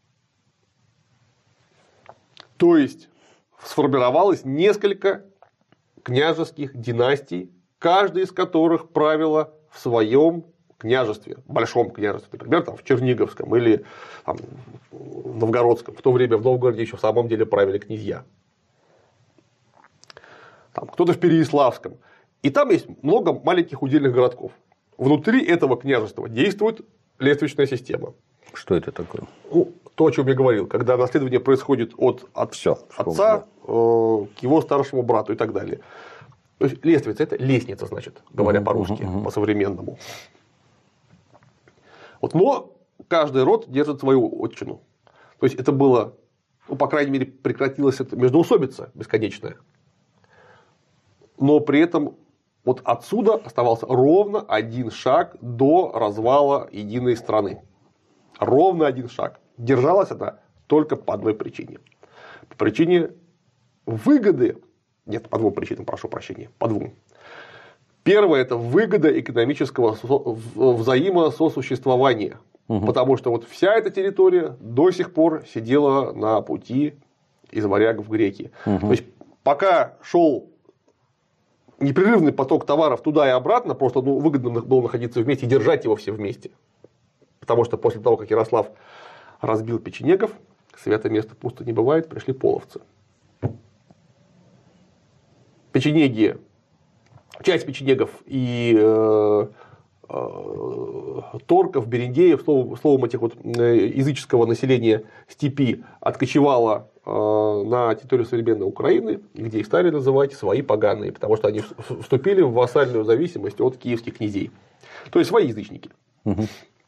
То есть сформировалось несколько княжеских династий, каждая из которых правила в своем княжестве, большом княжестве, например, там, в Черниговском или там, в Новгородском. В то время в Новгороде еще в самом деле правили князья. Там, кто-то в Переяславском. И там есть много маленьких удельных городков. Внутри этого княжества действует лествичная система. Что это такое? Ну, то, о чем я говорил, когда наследование происходит от, от Всё, отца э, к его старшему брату и так далее. То есть лествица – это лестница, значит, говоря uh-huh, по-русски, uh-huh. по-современному. Вот, но каждый род держит свою отчину. То есть это было, ну, по крайней мере, прекратилась эта междоусобица бесконечная. Но при этом вот отсюда оставался ровно один шаг до развала единой страны. Ровно один шаг. Держалась она только по одной причине. По причине выгоды. Нет, по двум причинам, прошу прощения. По двум. Первое – это выгода экономического взаимососуществования. Угу. Потому что вот вся эта территория до сих пор сидела на пути из варягов в греки. Угу. То есть, пока шел непрерывный поток товаров туда и обратно, просто ну, выгодно было находиться вместе и держать его все вместе. Потому что после того, как Ярослав разбил печенегов, святое место пусто не бывает, пришли половцы. Печенеги, часть печенегов и э, э, торков, берендеев, словом, словом этих вот языческого населения степи откочевала э, на территорию современной Украины, где их стали называть свои поганые, потому что они вступили в вассальную зависимость от киевских князей. То есть свои язычники. Угу.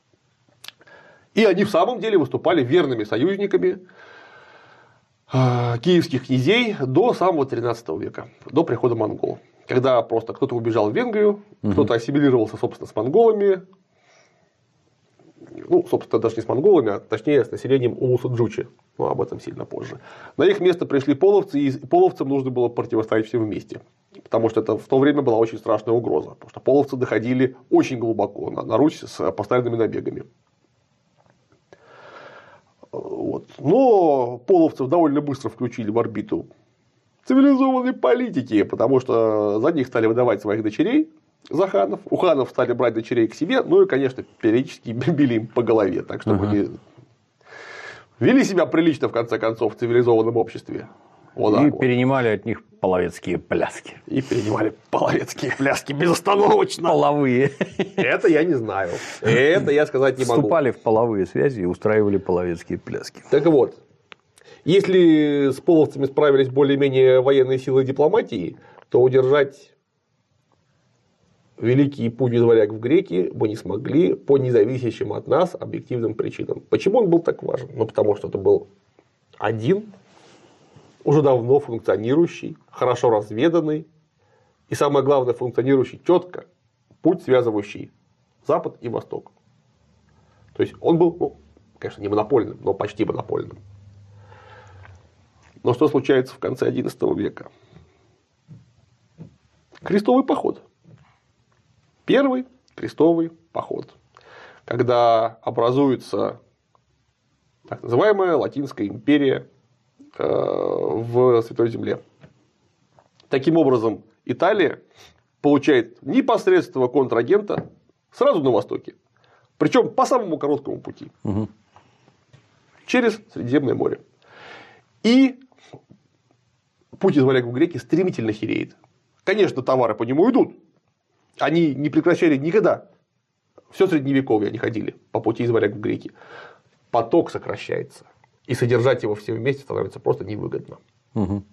И они в самом деле выступали верными союзниками киевских князей до самого тринадцатого века, до прихода монголов. Когда просто кто-то убежал в Венгрию, угу. кто-то ассимилировался, собственно, с монголами, ну, собственно, даже не с монголами, а точнее с населением Улуса Джучи, но об этом сильно позже. На их место пришли половцы, и половцам нужно было противостоять всем вместе. Потому что это в то время была очень страшная угроза. Потому что половцы доходили очень глубоко на, на Русь с постоянными набегами. Вот. Но половцев довольно быстро включили в орбиту цивилизованной политики, потому что за них стали выдавать своих дочерей за ханов. У ханов стали брать дочерей к себе, ну и, конечно, периодически били им по голове, так чтобы они uh-huh. вели себя прилично, в конце концов, в цивилизованном обществе. Вот и вот. перенимали от них половецкие пляски. И перенимали половецкие пляски безостановочно. Половые. Это я не знаю. Это я сказать не могу. Вступали в половые связи и устраивали половецкие пляски. Так вот, если с половцами справились более-менее военные силы дипломатии, то удержать великий путь из варяг в греки мы не смогли по независящим от нас объективным причинам. Почему он был так важен? Ну, потому что это был один уже давно функционирующий, хорошо разведанный и, самое главное, функционирующий четко путь, связывающий Запад и Восток. То есть он был, ну, конечно, не монопольным, но почти монопольным. Но что случается в конце одиннадцатого века? Крестовый поход. Первый крестовый поход. Когда образуется так называемая Латинская империя в Святой Земле. Таким образом, Италия получает непосредственного контрагента сразу на востоке. Причем по самому короткому пути. Угу. Через Средиземное море. И путь из варяг в греки стремительно хереет. Конечно, товары по нему идут. Они не прекращали никогда. Все средневековье они ходили по пути из варяг в греки. Поток сокращается. И содержать его все вместе становится просто невыгодно. Угу.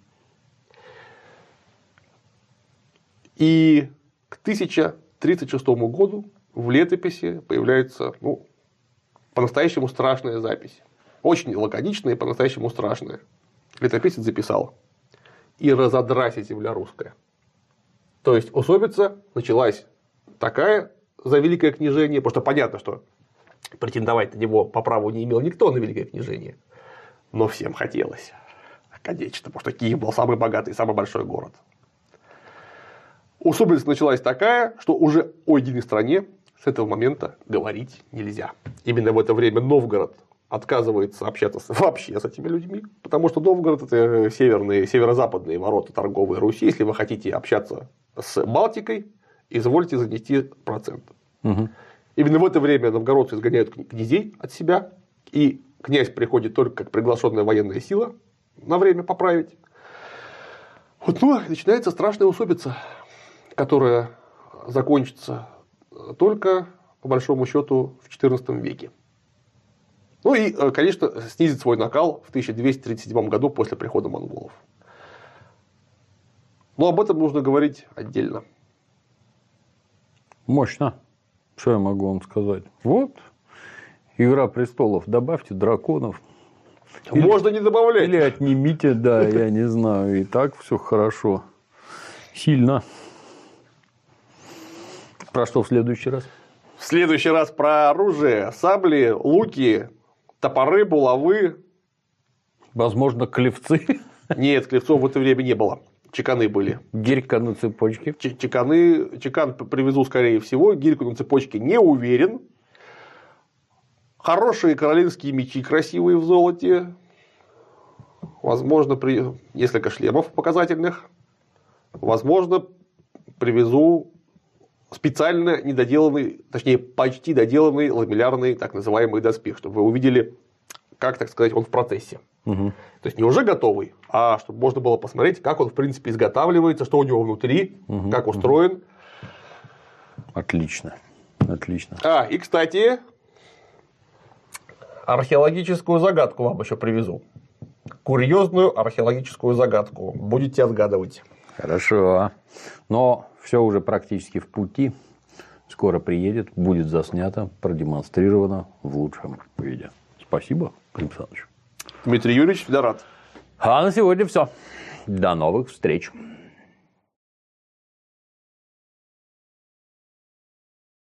И к тысяча тридцать шестому году в летописи появляется, ну, по-настоящему страшная запись. Очень лаконичная и по-настоящему страшная. Летописец записал: «И разодрась земля русская». То есть усобица началась такая за великое княжение, потому что понятно, что претендовать на него по праву не имел никто на великое княжение. Но всем хотелось. Конечно, потому что Киев был самый богатый, самый большой город. Усобица началась такая, что уже о единой стране с этого момента говорить нельзя. Именно в это время Новгород отказывается общаться вообще с этими людьми, потому что Новгород – это северные, северо-западные ворота торговой Руси. Если вы хотите общаться с Балтикой, извольте занести процент. Угу. Именно в это время новгородцы изгоняют князей от себя, и князь приходит только как приглашенная военная сила на время поправить. Вот, ну, начинается страшная усобица, которая закончится только, по большому счету, в четырнадцатом веке. Ну и, конечно, снизит свой накал в тысяча двести тридцать седьмом году после прихода монголов. Но об этом нужно говорить отдельно. Мощно. Что я могу вам сказать? Вот. Игра престолов. Добавьте драконов. Или, можно не добавлять. Или отнимите, да, я не знаю. И так все хорошо. Сильно. Про что в следующий раз? В следующий раз про оружие. Сабли, луки, топоры, булавы. Возможно, клевцы. Нет, клевцов в это время не было. Чеканы были. Гирька на цепочке. Ч- чеканы, чекан привезу, скорее всего. Гирьку на цепочке не уверен. Хорошие королевские мечи, красивые в золоте. Возможно, при... несколько шлемов показательных. Возможно, привезу специально недоделанный, точнее, почти доделанный ламеллярный так называемый доспех, чтобы вы увидели, как, так сказать, он в процессе. Угу. То есть не уже готовый, а чтобы можно было посмотреть, как он, в принципе, изготавливается, что у него внутри, угу, как устроен. Угу. Отлично. Отлично. А, и, кстати, археологическую загадку вам еще привезу. Курьезную археологическую загадку. Будете отгадывать. Хорошо. Но все уже практически в пути. Скоро приедет, будет заснято, продемонстрировано в лучшем виде. Спасибо, Клим Александрович. Дмитрий Юрьевич, всегда рад. А на сегодня все. До новых встреч.